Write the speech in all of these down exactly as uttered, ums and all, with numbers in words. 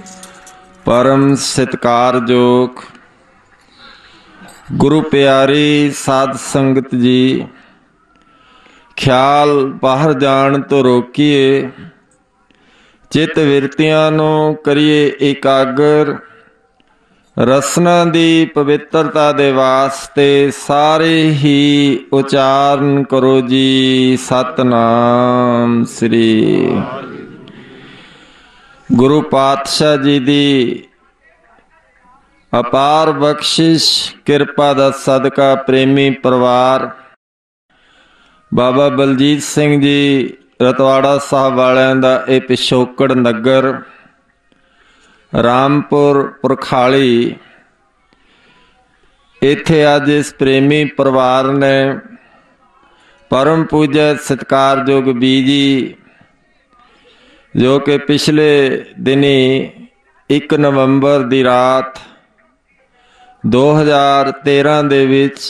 परम सत्कारयोग गुरु प्यारी साध संगत जी, ख्याल बाहर जान तो रोकीए, चित विरतियां नूं करिए एकागर। रसना दी पवित्रता दे वास्ते सारे ही उचारण करो जी सतनाम श्री। गुरु पातशाह जी दी अपार बख्शिश किरपा दा सदका प्रेमी परिवार बाबा बलजीत सिंह जी रतवाड़ा साहब वालियां दा ये पिछोकड़ नगर रामपुर पुरखाली, इत्थे अज इस प्रेमी परिवार ने परम पूज्य सत्कारयोग बीजी जो कि पिछले दिनी एक नवंबर दी रात दो हज़ार तेरह दे विच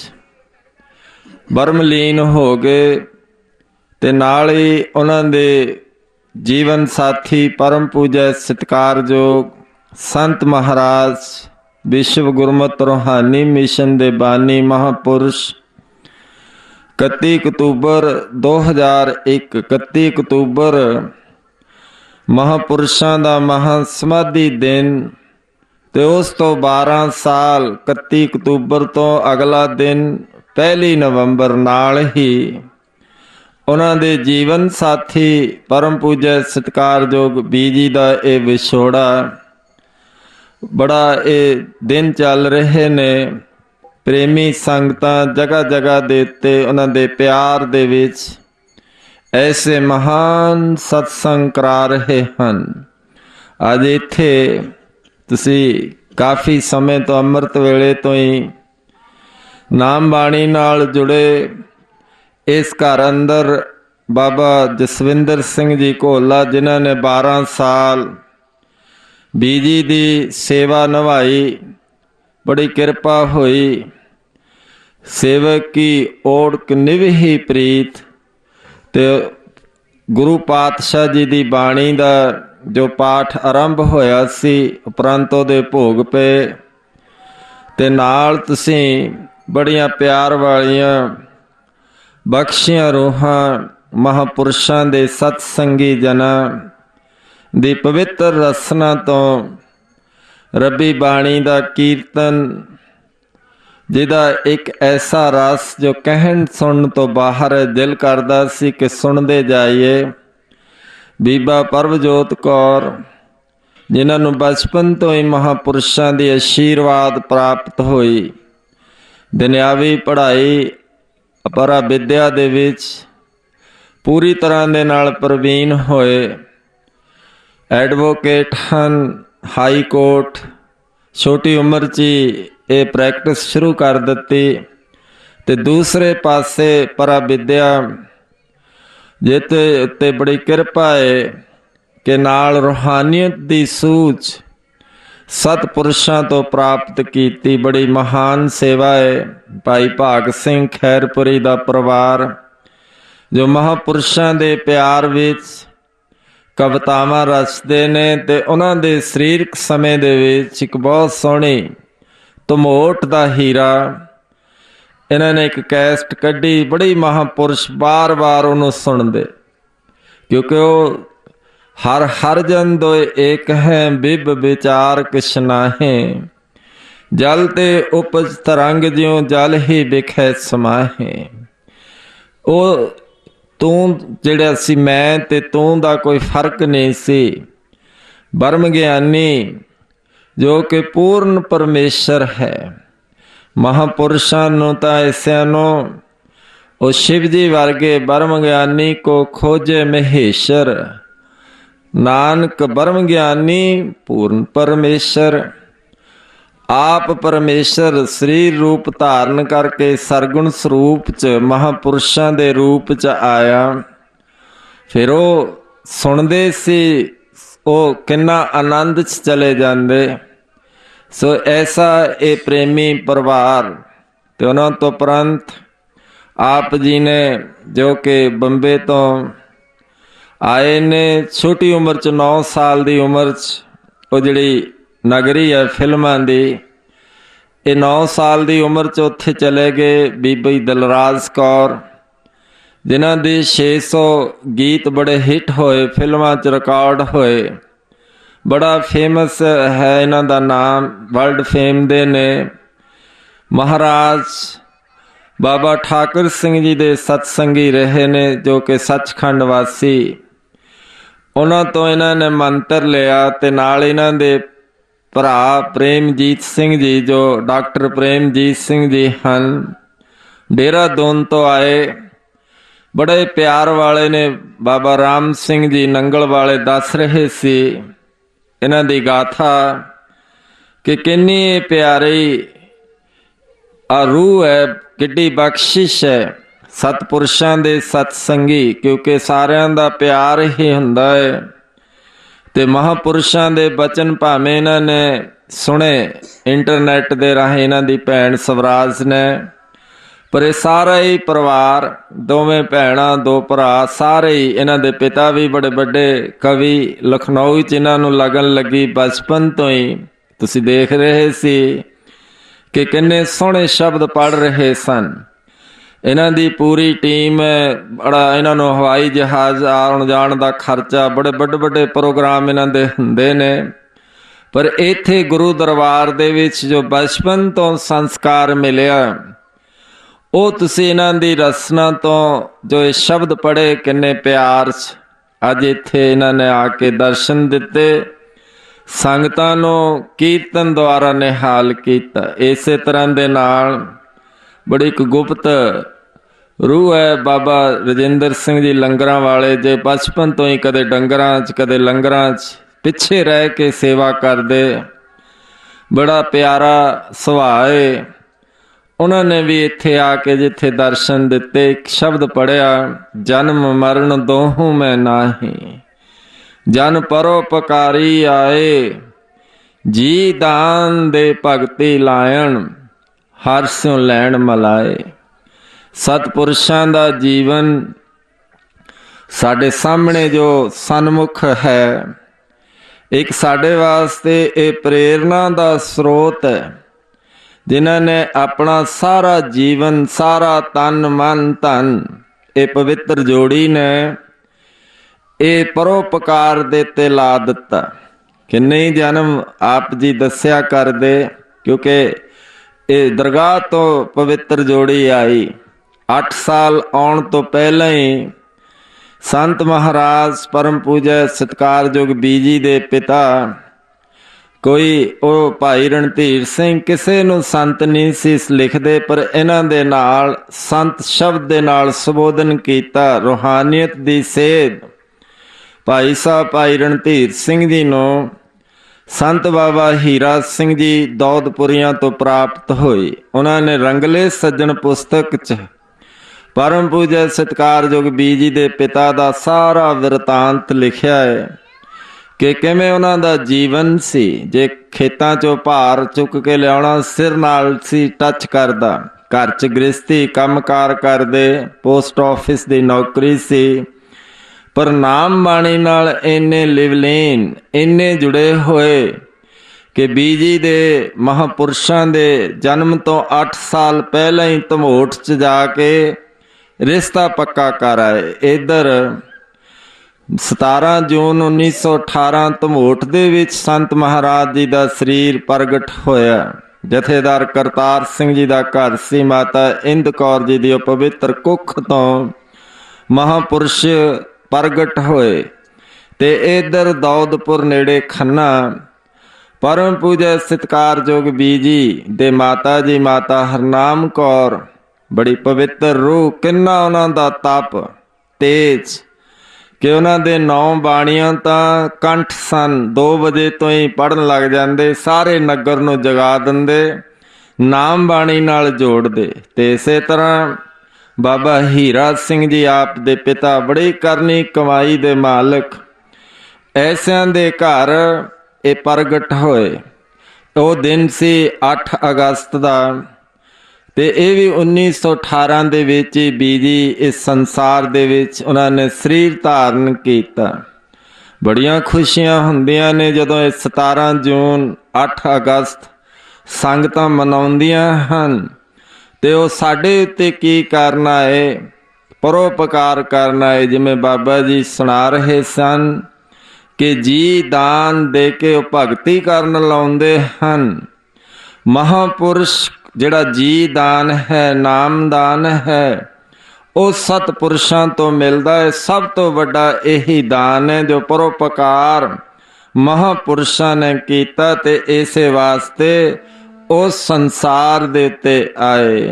बरमलीन हो गए ते नाल ही उन्हां दे जीवन साथी परम पूज्य सत्कारयोग संत महाराज विश्व गुरमत रूहानी मिशन दे बानी महापुरुष इकत्ती अक्तूबर दो हज़ार एक इकत्ती अक्तूबर महापुरुषों का महासमाधि दिन ते उस तो बारह साल इकत्ती अक्तूबर तो अगला दिन पहली नवंबर नाल ही उन्हां दे जीवन साथी परम पूज्य सत्कारयोग बीजी का ये विछोड़ा बड़ा ये दिन चल रहे ने। प्रेमी संगतां जगह जगह दे उत्ते उन्हां दे प्यार दे विच ऐसे महान सत्संग करा रहे हैं। अज इत्थे तुसी काफ़ी समय तो अमृत वेले तो ही नाम बाणी नाल जुड़े। इस घर अंदर बाबा जसविंदर सिंह जी घोला जिन्हों ने बारह साल बीजी दी सेवा निभाई, बड़ी कृपा हुई। सेवक की ओढ़ निभही प्रीत ते गुरु पातशाह जी दी बाणी दा जो पाठ आरंभ होया सी उपरंत उहदे भोग पे ते नाल तुसीं बड़ियां प्यार वालियां बख्शियां रूहां महापुरुषां दे सत्संगी जना दी पवित्र रसना तो रबी बाणी दा कीर्तन जिदा एक ऐसा रस जो कहन सुन तो बाहर दिल करदा सी कि सुनते जाइए। बीबा परमजोत कौर जिन्होंने बचपन तो ही महापुरुषों की आशीर्वाद प्राप्त हुई, दुनियावी पढ़ाई अपरा विद्या दे विच पूरी तरह दे नाल प्रवीण होए। एडवोकेट हन, हाई कोर्ट छोटी उम्र ची ये प्रैक्टिस शुरू कर दी ते दूसरे पासे परा विद्या जिते उत्ते बड़ी कृपा है कि नाल रूहानियत दी सूझ सतपुरुषों तो प्राप्त की। बड़ी महान सेवा है। भाई भाग सिंह खैरपुरी दा परिवार जो महापुरुषों दे प्यार विच कवितावां रचते ने ते उन्हां दे सरीरक समय दे विच एक बहुत सोहनी तमोट दा हीरा इन्होंने एक कैसट कढ़ी। बड़ी महापुरुष बार बार उन्होंने सुनते क्योंकि वो हर हर जन दो एक है बिब विचार किश नाहे, जल ते उपज तरंग ज्यों जल ही बिखै समाहे। वो तू जिहड़ा सी मैं ते तू दा कोई फर्क नहीं सी। ब्रह्म ज्ञानी जो कि पूर्ण परमेश्वर है। महापुरुषों नूं तां ऐसियां नूं ओ शिव जी वर्गे ब्रह्म ज्ञानी को खोजे महेश्वर। नानक ब्रह्म ज्ञानी पूर्ण परमेश्वर। आप परमेश्वर शरीर रूप धारण करके सरगुण स्वरूप च महापुरुषों के रूप च आया। फिर वो सुनते सी वो किन्ना आनंद च चले जाते। सो ऐसा ये प्रेमी परिवार ते उन्होंने तो उपरंत आप जी ने जो कि बंबे तो आए ने छोटी उम्र च नौ साल की उम्र च ਉਹ ਜਿਹੜੀ ਨਗਰੀ ਹੈ ਫਿਲਮਾਂ ਦੀ, ਇਹ ਨੌ ਸਾਲ ਦੀ ਉਮਰ 'ਚ ਉੱਥੇ ਚਲੇ ਗਏ। ਬੀਬੀ ਦਲਰਾਜ ਕੌਰ, ਜਿਨ੍ਹਾਂ ਦੇ ਛੇ ਸੌ ਗੀਤ ਬੜੇ ਹਿੱਟ ਹੋਏ, ਫਿਲਮਾਂ 'ਚ ਰਿਕਾਰਡ ਹੋਏ, ਬੜਾ ਫੇਮਸ ਹੈ ਇਹਨਾਂ ਦਾ ਨਾਮ, ਵਰਲਡ ਫੇਮ ਦੇ ਨੇ। ਮਹਾਰਾਜ ਬਾਬਾ ਠਾਕੁਰ ਸਿੰਘ ਜੀ ਦੇ ਸਤਸੰਗੀ ਰਹੇ ਨੇ, ਜੋ ਕਿ ਸੱਚਖੰਡ ਵਾਸੀ। ਉਹਨਾਂ ਤੋਂ ਇਹਨਾਂ ਨੇ ਮੰਤਰ ਲਿਆ, ਤੇ ਨਾਲ ਇਹਨਾਂ ਦੇ ਭਰਾ ਪ੍ਰੇਮਜੀਤ ਸਿੰਘ ਜੀ, ਜੋ ਡਾਕਟਰ ਪ੍ਰੇਮਜੀਤ ਸਿੰਘ ਜੀ ਹਨ, ਦੇਹਰਾਦੂਨ ਤੋਂ ਆਏ, ਬੜੇ ਪਿਆਰ ਵਾਲੇ ਨੇ। ਬਾਬਾ ਰਾਮ ਸਿੰਘ ਜੀ ਨੰਗਲ ਵਾਲੇ ਦੱਸ ਰਹੇ ਸੀ ਇਹਨਾਂ ਦੀ ਗਾਥਾ ਕਿ ਕਿੰਨੀ ਪਿਆਰੀ ਆ ਰੂਹ ਹੈ, ਕਿੱਡੀ ਬਖਸ਼ਿਸ਼ ਹੈ ਸਤਪੁਰਸ਼ਾਂ ਦੇ ਸਤਸੰਗੀ, ਕਿਉਂਕਿ ਸਾਰਿਆਂ ਦਾ ਪਿਆਰ ਹੀ ਹੁੰਦਾ ਹੈ। ਤੇ ਮਹਾਂਪੁਰਸ਼ਾਂ ਦੇ ਬਚਨ ਭਾਵੇਂ ਇਹਨਾਂ ਨੇ ਸੁਣੇ ਇੰਟਰਨੈਟ ਦੇ ਰਾਹੀਂ, ਇਹਨਾਂ ਦੀ ਭੈਣ ਸਵਰਾਜ ਨੇ, ਪਰ ਇਹ ਸਾਰਾ ਹੀ ਪਰਿਵਾਰ, ਦੋਵੇਂ ਭੈਣਾਂ ਦੋ ਭਰਾ, ਸਾਰੇ ਹੀ, ਇਹਨਾਂ ਦੇ ਪਿਤਾ ਵੀ ਬੜੇ ਵੱਡੇ ਕਵੀ, ਲਖਨਊ 'ਚ ਇਹਨਾਂ ਨੂੰ ਲਗਨ ਲੱਗੀ ਬਚਪਨ ਤੋਂ ਹੀ। ਤੁਸੀਂ ਦੇਖ ਰਹੇ ਸੀ ਕਿ ਕਿੰਨੇ ਸੋਹਣੇ ਸ਼ਬਦ ਪੜ੍ਹ ਰਹੇ ਸਨ। ਇਹਨਾਂ ਦੀ ਪੂਰੀ ਟੀਮ, ਬੜਾ ਇਹਨਾਂ ਨੂੰ ਹਵਾਈ ਜਹਾਜ਼ ਆਉਣ ਜਾਣ ਦਾ ਖਰਚਾ, ਬੜੇ ਵੱਡੇ ਵੱਡੇ ਪ੍ਰੋਗਰਾਮ ਇਹਨਾਂ ਦੇ ਹੁੰਦੇ ਨੇ। ਪਰ ਇੱਥੇ ਗੁਰੂ ਦਰਬਾਰ ਦੇ ਵਿੱਚ ਜੋ ਬਚਪਨ ਤੋਂ ਸੰਸਕਾਰ ਮਿਲਿਆ, ਉਹ ਤੁਸੀਂ ਇਹਨਾਂ ਦੀ ਰਸਨਾ ਤੋਂ ਜੋ ਇਹ ਸ਼ਬਦ ਪੜ੍ਹੇ, ਕਿੰਨੇ ਪਿਆਰ 'ਚ ਅੱਜ ਇੱਥੇ ਇਹਨਾਂ ਨੇ ਆ ਕੇ ਦਰਸ਼ਨ ਦਿੱਤੇ, ਸੰਗਤਾਂ ਨੂੰ ਕੀਰਤਨ ਦੁਆਰਾ ਨਿਹਾਲ ਕੀਤਾ। ਇਸੇ ਤਰ੍ਹਾਂ ਦੇ ਨਾਲ ਬੜੀ ਇੱਕ ਗੁਪਤ ਰੂਹ ਹੈ ਬਾਬਾ ਰਜਿੰਦਰ ਸਿੰਘ ਜੀ ਲੰਗਰਾਂ ਵਾਲੇ, ਜੇ ਬਚਪਨ ਤੋਂ ਹੀ ਕਦੇ ਡੰਗਰਾਂ 'ਚ ਕਦੇ ਲੰਗਰਾਂ 'ਚ ਪਿੱਛੇ ਰਹਿ ਕੇ ਸੇਵਾ ਕਰਦੇ, ਬੜਾ ਪਿਆਰਾ ਸੁਭਾਅ ਹੈ। ਉਹਨਾਂ ਨੇ ਵੀ ਇੱਥੇ ਆ ਕੇ ਜਿੱਥੇ ਦਰਸ਼ਨ ਦਿੱਤੇ, ਇੱਕ ਸ਼ਬਦ ਪੜ੍ਹਿਆ, ਜਨਮ ਮਰਨ ਦੋਹੂੰ ਮੈਂ ਨਾਹੀ, ਜਨ ਪਰਉਪਕਾਰੀ ਆਏ, ਜੀ ਦਾਨ ਦੇ ਭਗਤੀ ਲਾਇਣ, ਹਰ ਸਿਉ ਲੈਣ ਮਲਾਏ। ਸਤਪੁਰਸ਼ਾਂ ਦਾ ਜੀਵਨ ਸਾਡੇ ਸਾਹਮਣੇ ਜੋ ਸਨਮੁਖ ਹੈ, ਇੱਕ ਸਾਡੇ ਵਾਸਤੇ ਇਹ ਪ੍ਰੇਰਨਾ ਦਾ ਸਰੋਤ ਹੈ, ਜਿਨ੍ਹਾਂ ਨੇ ਆਪਣਾ ਸਾਰਾ ਜੀਵਨ, ਸਾਰਾ ਤਨ ਮਨ ਧਨ, ਇਹ ਪਵਿੱਤਰ ਜੋੜੀ ਨੇ ਇਹ ਪਰਉਪਕਾਰ ਦੇ ਤੇ ਲਾ ਦਿੱਤਾ। ਕਿੰਨੇ ਹੀ ਜਨਮ ਆਪ ਜੀ ਦੱਸਿਆ ਕਰਦੇ, ਕਿਉਂਕਿ ਇਹ ਦਰਗਾਹ ਤੋਂ ਪਵਿੱਤਰ ਜੋੜੀ ਆਈ। ਅੱਠ ਸਾਲ ਆਉਣ ਤੋਂ ਪਹਿਲਾਂ ਹੀ ਸੰਤ ਮਹਾਰਾਜ ਪਰਮ ਪੂਜਾ ਸਤਿਕਾਰਯੋਗ ਬੀਜੀ ਦੇ ਪਿਤਾ, ਕੋਈ ਉਹ ਭਾਈ ਰਣਧੀਰ ਸਿੰਘ, ਕਿਸੇ ਨੂੰ ਸੰਤ ਨਹੀਂ ਸੀ ਲਿਖਦੇ, ਪਰ ਇਹਨਾਂ ਦੇ ਨਾਲ ਸੰਤ ਸ਼ਬਦ ਦੇ ਨਾਲ ਸੰਬੋਧਨ ਕੀਤਾ। ਰੂਹਾਨੀਅਤ ਦੀ ਸੇਧ ਭਾਈ ਸਾਹਿਬ ਭਾਈ ਰਣਧੀਰ ਸਿੰਘ ਜੀ ਨੂੰ ਸੰਤ ਬਾਬਾ ਹੀਰਾ ਸਿੰਘ ਜੀ ਦੌਦਪੁਰੀਆਂ ਤੋਂ ਪ੍ਰਾਪਤ ਹੋਈ। ਉਹਨਾਂ ਨੇ ਰੰਗਲੇ ਸੱਜਣ ਪੁਸਤਕ 'ਚ ਪਰਮ ਪੂਜਾ ਸਤਿਕਾਰਯੋਗ ਬੀਜੀ ਦੇ ਪਿਤਾ ਦਾ ਸਾਰਾ ਬਿਰਤਾਂਤ ਲਿਖਿਆ ਹੈ ਕਿ ਕਿਵੇਂ ਉਹਨਾਂ ਦਾ ਜੀਵਨ ਸੀ। ਜੇ ਖੇਤਾਂ 'ਚੋਂ ਭਾਰ ਚੁੱਕ ਕੇ ਲਿਆਉਣਾ ਸਿਰ ਨਾਲ ਸੀ ਟੱਚ ਕਰਦਾ, ਘਰ 'ਚ ਗ੍ਰਸਤੀ ਕੰਮਕਾਰ ਕਰਦੇ, ਪੋਸਟ ਆਫਿਸ ਦੀ ਨੌਕਰੀ ਸੀ, ਪਰ ਨਾਮ ਬਾਣੀ ਨਾਲ ਇੰਨੇ ਲਿਵਲੀਨ, ਇੰਨੇ ਜੁੜੇ ਹੋਏ ਕਿ ਬੀਜੀ ਦੇ ਮਹਾਂਪੁਰਸ਼ਾਂ ਦੇ ਜਨਮ ਤੋਂ ਅੱਠ ਸਾਲ ਪਹਿਲਾਂ ਹੀ ਧਮੋਟ 'ਚ ਜਾ ਕੇ ਰਿਸ਼ਤਾ ਪੱਕਾ ਕਰ ਆਏ। ਇੱਧਰ ਸਤਾਰਾਂ ਜੂਨ ਉੱਨੀ ਸੌ ਅਠਾਰਾਂ ਧਮੋਟ ਦੇ ਵਿੱਚ ਸੰਤ ਮਹਾਰਾਜ ਜੀ ਦਾ ਸਰੀਰ ਪ੍ਰਗਟ ਹੋਇਆ। ਜਥੇਦਾਰ ਕਰਤਾਰ ਸਿੰਘ ਜੀ ਦਾ ਘਰ ਸੀ। ਮਾਤਾ ਇੰਦ ਕੌਰ ਜੀ ਦੀ ਉਹ ਪਵਿੱਤਰ ਕੁੱਖ ਤੋਂ ਮਹਾਂਪੁਰਸ਼ ਪ੍ਰਗਟ ਹੋਏ। ਤੇ ਇੱਧਰ ਦੌਦਪੁਰ ਨੇੜੇ ਖੰਨਾ ਪਰਮ ਪੂਜਾ ਸਤਿਕਾਰਯੋਗ ਬੀਜੀ ਦੇ ਮਾਤਾ ਜੀ ਮਾਤਾ ਹਰਨਾਮ ਕੌਰ, ਬੜੀ ਪਵਿੱਤਰ ਰੂਹ, ਕਿੰਨਾ ਉਹਨਾਂ ਦਾ ਤਪ ਤੇਜ ਕਿ ਉਹਨਾਂ ਦੇ ਨੌ ਬਾਣੀਆਂ ਤਾਂ ਕੰਠ ਸਨ। ਦੋ ਵਜੇ ਤੋਂ ਹੀ ਪੜ੍ਹਨ ਲੱਗ ਜਾਂਦੇ, ਸਾਰੇ ਨਗਰ ਨੂੰ ਜਗਾ ਦਿੰਦੇ, ਨਾਮ ਬਾਣੀ ਨਾਲ ਜੋੜਦੇ। ਤੇ ਇਸੇ ਤਰ੍ਹਾਂ ਬਾਬਾ ਹੀਰਾ ਸਿੰਘ ਜੀ ਆਪ ਦੇ ਪਿਤਾ, ਬੜੀ ਕਰਨੀ ਕਮਾਈ ਦੇ ਮਾਲਕ, ਐਸਿਆਂ ਦੇ ਘਰ ਇਹ ਪ੍ਰਗਟ ਹੋਏ। ਉਹ ਦਿਨ ਸੀ ਅੱਠ ਅਗਸਤ ਦਾ, ਤੇ ਇਹ ਵੀ ਉੱਨੀ ਸੌ ਅਠਾਰਾਂ ਦੇ ਵਿੱਚ ਹੀ ਬੀਜੀ ਇਸ ਸੰਸਾਰ ਦੇ ਵਿੱਚ ਉਹਨਾਂ ਨੇ ਸਰੀਰ ਧਾਰਨ ਕੀਤਾ। ਬੜੀਆਂ ਖੁਸ਼ੀਆਂ ਹੁੰਦੀਆਂ ਨੇ ਜਦੋਂ ਇਹ ਸਤਾਰਾਂ ਜੂਨ ਅੱਠ ਅਗਸਤ ਸੰਗਤਾਂ ਮਨਾਉਂਦੀਆਂ ਹਨ। ਤੇ ਉਹ ਸਾਡੇ ਉੱਤੇ ਕੀ ਕਰਨਾ ਹੈ? ਪਰਉਪਕਾਰ ਕਰਨਾ ਹੈ। ਜਿਵੇਂ ਬਾਬਾ ਜੀ ਸੁਣਾ ਰਹੇ ਸਨ ਕਿ ਜੀ ਦਾਨ ਦੇ ਕੇ ਉਹ ਭਗਤੀ ਕਰਨ ਲਾਉਂਦੇ ਹਨ। ਮਹਾਂਪੁਰਸ਼ ਜਿਹੜਾ ਜੀ ਦਾਨ ਹੈ, ਨਾਮਦਾਨ ਹੈ, ਉਹ ਸਤਪੁਰਸ਼ਾਂ ਤੋਂ ਮਿਲਦਾ ਹੈ। ਸਭ ਤੋਂ ਵੱਡਾ ਇਹੀ ਦਾਨ ਹੈ ਜੋ ਪਰਉਪਕਾਰ ਮਹਾਂਪੁਰਸ਼ਾਂ ਨੇ ਕੀਤਾ ਤੇ ਇਸੇ ਵਾਸਤੇ ਉਹ ਸੰਸਾਰ ਦੇ ਉੱਤੇ ਆਏ।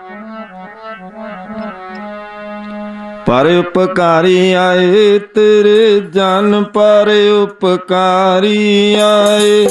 ਪਰ ਉਪਕਾਰੀ ਆਏ ਤੇਰੇ ਜਨ, ਪਰ ਉਪਕਾਰੀ ਆਏ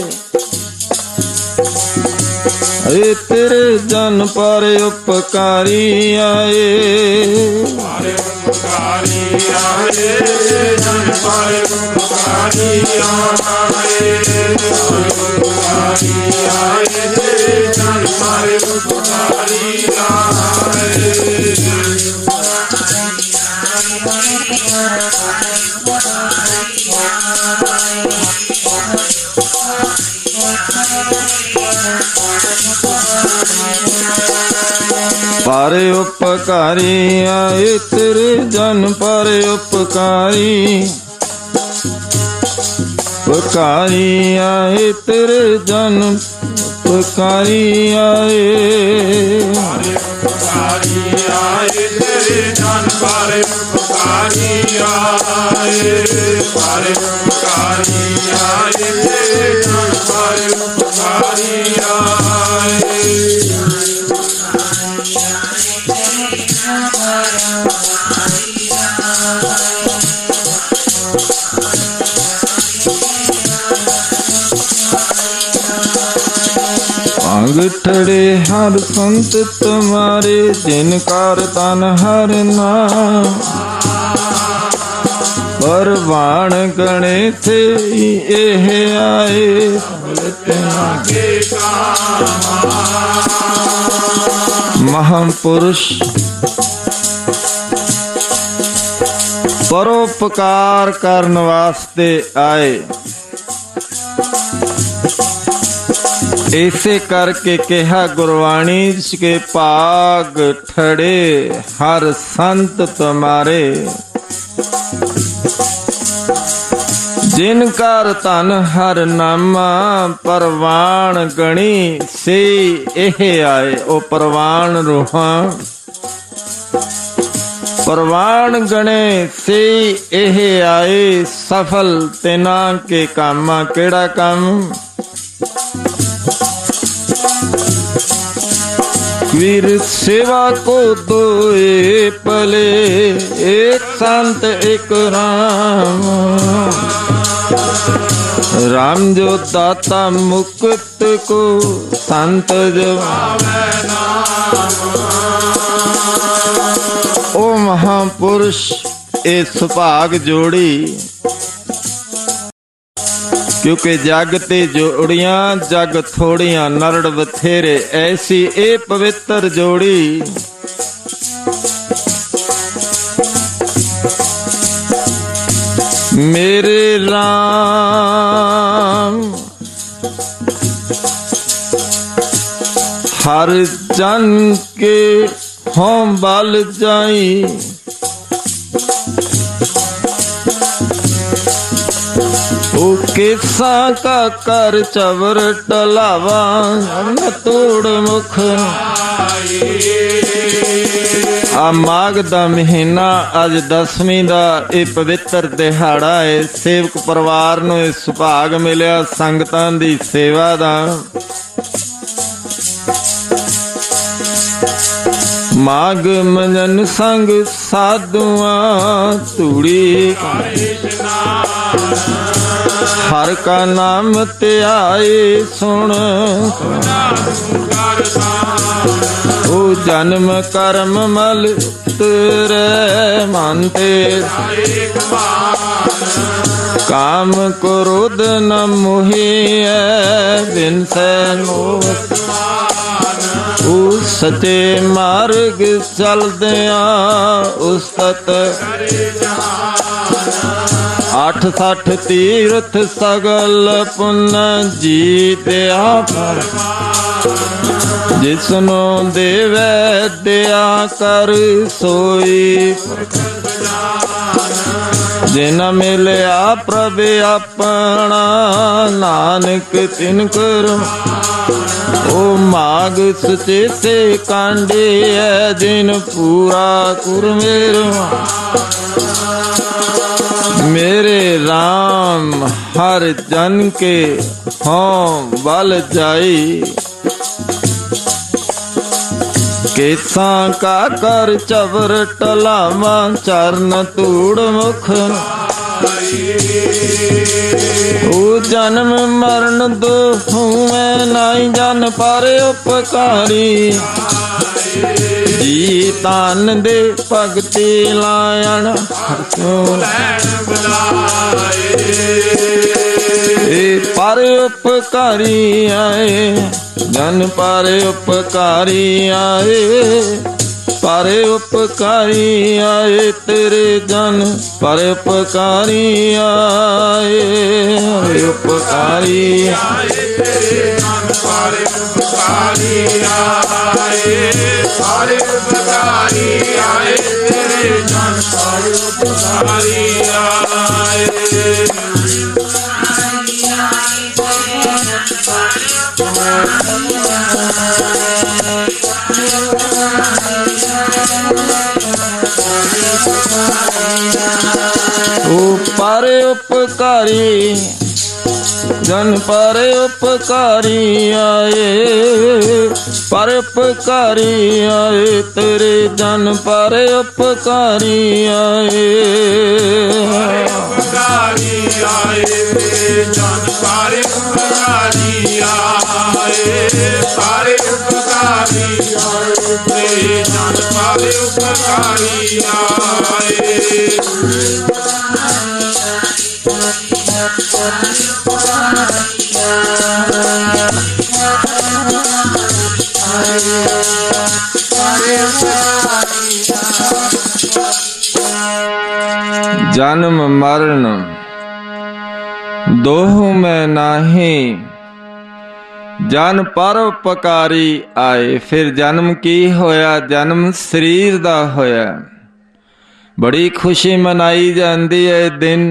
ਏ ਤੇਰੇ ਜਨ, ਪਰ ਉਪਕਾਰੀ ਆਏ। ਪਰ ਉਪਕਾਰੀ ਆਏ ਜਨ, ਪਰ ਉਪਕਾਰੀ ਆਏ। ਪਰ ਉਪਕਾਰੀ ਆਏ ਜਨ, ਪਰ ਉਪਕਾਰੀ ਆਏ। पर उपकारी आए तेरे जन, पर उपकारी उपकारी आए तेरे जन, उपकारी आए। उपकारी आए तेरे जन, पर उपकारी आए। पर उपकारी आए तेरे जन, पर उपकारी आए। ठड़े हर संत तुम्हारे, जिनकार तन हर नाम। परवान गणे थे एह आए, महापुरुष परोपकार करन वास्ते आए। इसे करके कहा गुरबाणी के भाग ठड़े हर संत तुम्हारे, जिनकार तन हर नामा। परवान गणी से एह आए, ओ परवान रूहां परवान गणे से एह आए। सफल तिना के कामा, केड़ा काम? वीर सेवा को दोए पले, एक संत एक राम। राम जो दाता मुक्त को, संत जो ओ महापुरुष ए सुभाग जोड़ी। क्योंकि जग ते जोड़ियां जग थोड़ियां, नरड़ बथेरे ऐसी ए पवित्र जोड़ी। मेरे राम हर जन के हों बल जाई। ओ केसा का कर चवर टलावा, न तोड़ मुख। आ माघ दा महीना अज दसवीं दा ये पवित्र दिहाड़ा है। सेवक परिवार नूं इह सुभाग मिलिया संगतां दी सेवा दा। माघ मंजन संग साधुआं तूड़ी, हर का नाम त्याए सुन। ओ जन्म कर्म मल तेरे मानते, काम क्रोध न मोहि बिन से मोह। ओ सचे मार्ग चलदिया उस्तत, ਅਠ ਸਠ ਤੀਰਥ ਸਗਲ ਪੁੰਨ ਜੀਤਿਆ ਪਰ ਜਿਸਨੂੰ ਦੇਵੈ ਦਿਆ ਕਰ ਸੋਈ ਜਿਨ ਮਿਲਿਆ ਪ੍ਰਭ ਆਪਣਾ ਨਾਨਕ ਤਿਨ ਕਰੋ ਉਹ ਮਾਗ ਸੁਚੇਤੇ ਕਾਂਢਿਐ ਜਿਨ ਪੂਰਾ ਕੁਰ ਮੇਰਾ मेरे राम हर जन के हों बल जाई केसा का कर चवर टलावा चरण तूड़ मुख ओ जन्म मरण दो हुए नाई जन पर उपकारी जी तान दे भगति लायन पर उपकारी आए जन पर उपकारी आए पर उपकारी आए तेरे जन पर उपकारी आए उपकारी आए तेरे जन पर उपकारी आए पर उपकारी आए तेरे जन पर उपकारी आए पर उपकारी जन पर उपकारी आए पर उपकारी आए तेरे जन पर उपकारी आए उपकारी आए तेरे जन पर उपकारी आए पर उपकारी आए तेरे जन पर उपकारी आए जन्म मरण दोहु में नाही जन पर उपकारी आए। फिर जन्म की होया? जन्म शरीर दा होया। बड़ी खुशी मनाई जाती है दिन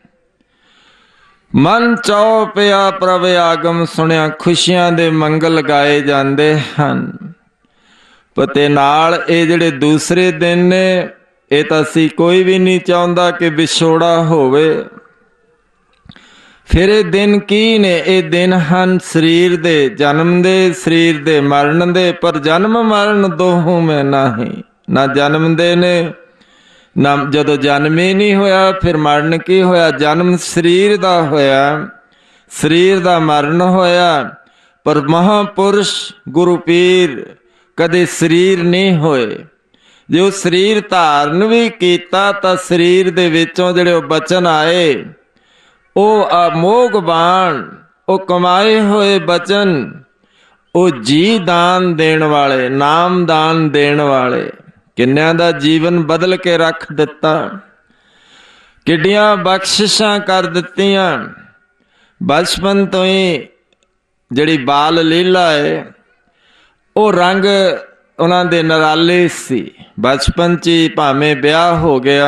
मन चौ पिया प्रभ आगम सुनिया खुशियां दे मंगल गाए जाते हैं। पते नाल ये जिहड़े दूसरे दिन ने ये तो असी कोई भी नहीं चाहता कि विछोड़ा होवे। फिर ये दिन की ने? ये दिन हैं शरीर दे जन्म दे शरीर दे मरण दे। पर जन्म मरण दोहों में नहीं ना जन्म दे ने ना जदों जन्म ही नहीं होया फिर मरण की होया? जन्म शरीर दा होया शरीर दा मरण होया। पर महापुरुष गुरु पीर कदे शरीर नहीं होए। जो शरीर धारण भी कीता तां शरीर दे विचों जिहड़े बचन आए ओ अमोघ बाण ओ कमाए होए बचन ओ जी दान देण वाले नाम दान देण वाले किन्नियां दा जीवन बदल के रख दिता। किड्डियां बख्शिशां कर दित्तियां। बचपन तो ही जिहड़ी बाल लीला है ओ रंग उन्हां दे नराले सी। बचपन च ही भावें ब्याह हो गया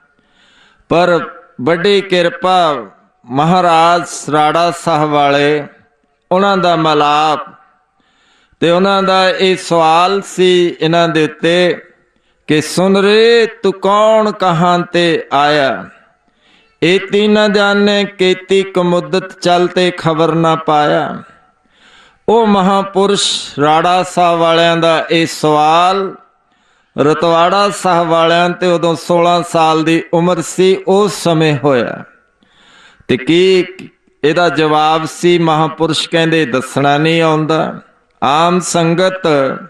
पर बड़ी किरपा महाराज राड़ा साहब वाले उन्हां दा मलाप ते उन्हां दा ये सवाल सी इन्हां दे उत्ते कि सुन रे तू कौन कहाँ ते आया। एती न जाने केती कमुदत चलते खबर ना पाया। ओ महापुरुष राड़ा साहब वालियां दा ये सवाल रतवाड़ा साहब वालियां ते उदों सोलह साल दी उम्र सी उस समय होया। ते की इहदा जवाब सी महापुरुष कहंदे दसना नहीं आउंदा। आम संगत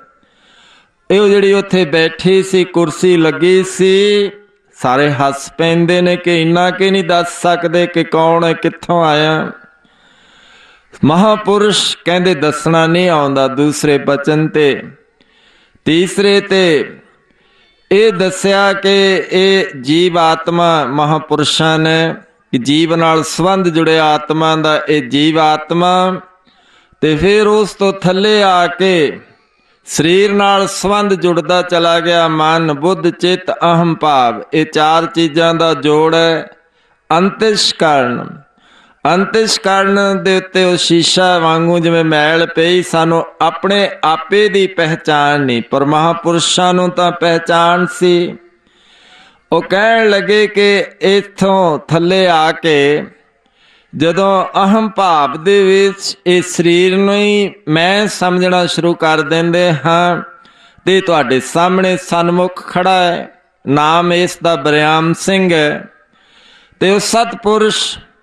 ਇਹ ਜਿਹੜੀ ਉੱਥੇ ਬੈਠੀ ਸੀ ਕੁਰਸੀ ਲੱਗੀ ਸੀ ਸਾਰੇ ਹੱਸ ਪੈਂਦੇ ਨੇ ਕਿ ਇੰਨਾ ਕਿ ਨਹੀਂ ਦੱਸ ਸਕਦੇ ਕਿ ਕੌਣ ਹੈ ਕਿੱਥੋਂ ਆਇਆ। महापुरुष कहते दसना नहीं आउंदा। दूसरे बचन ते तीसरे ते ये दसिया कि ये जीव आत्मा महापुरुषां ने कि जीव नाल संबंध जुड़िया आत्मा दा ये जीव आत्मा, ते फिर उस तो थले आके शरीर नाल संबंध जुड़दा चला गया मन बुद्ध चित्त अहम भाव। ये चार चीज़ां दा जोड़ है। अंतस्करण, अंतस्करण दे उत्ते वो शीशा वांगू जिवें मैल पई, सानू अपने आपे दी पहचान नहीं, पर महापुरुषां नूं तां पहचान सी। वो कहण लगे कि इत्थों थले आके जदों अहम भाव दे विच इस शरीर नूं ही मैं समझना शुरू कर देंदे हां, ते तुहाडे सामने सन्मुख खड़ा है, नाम इसदा बरियाम सिंह है। ते उस सतपुरुष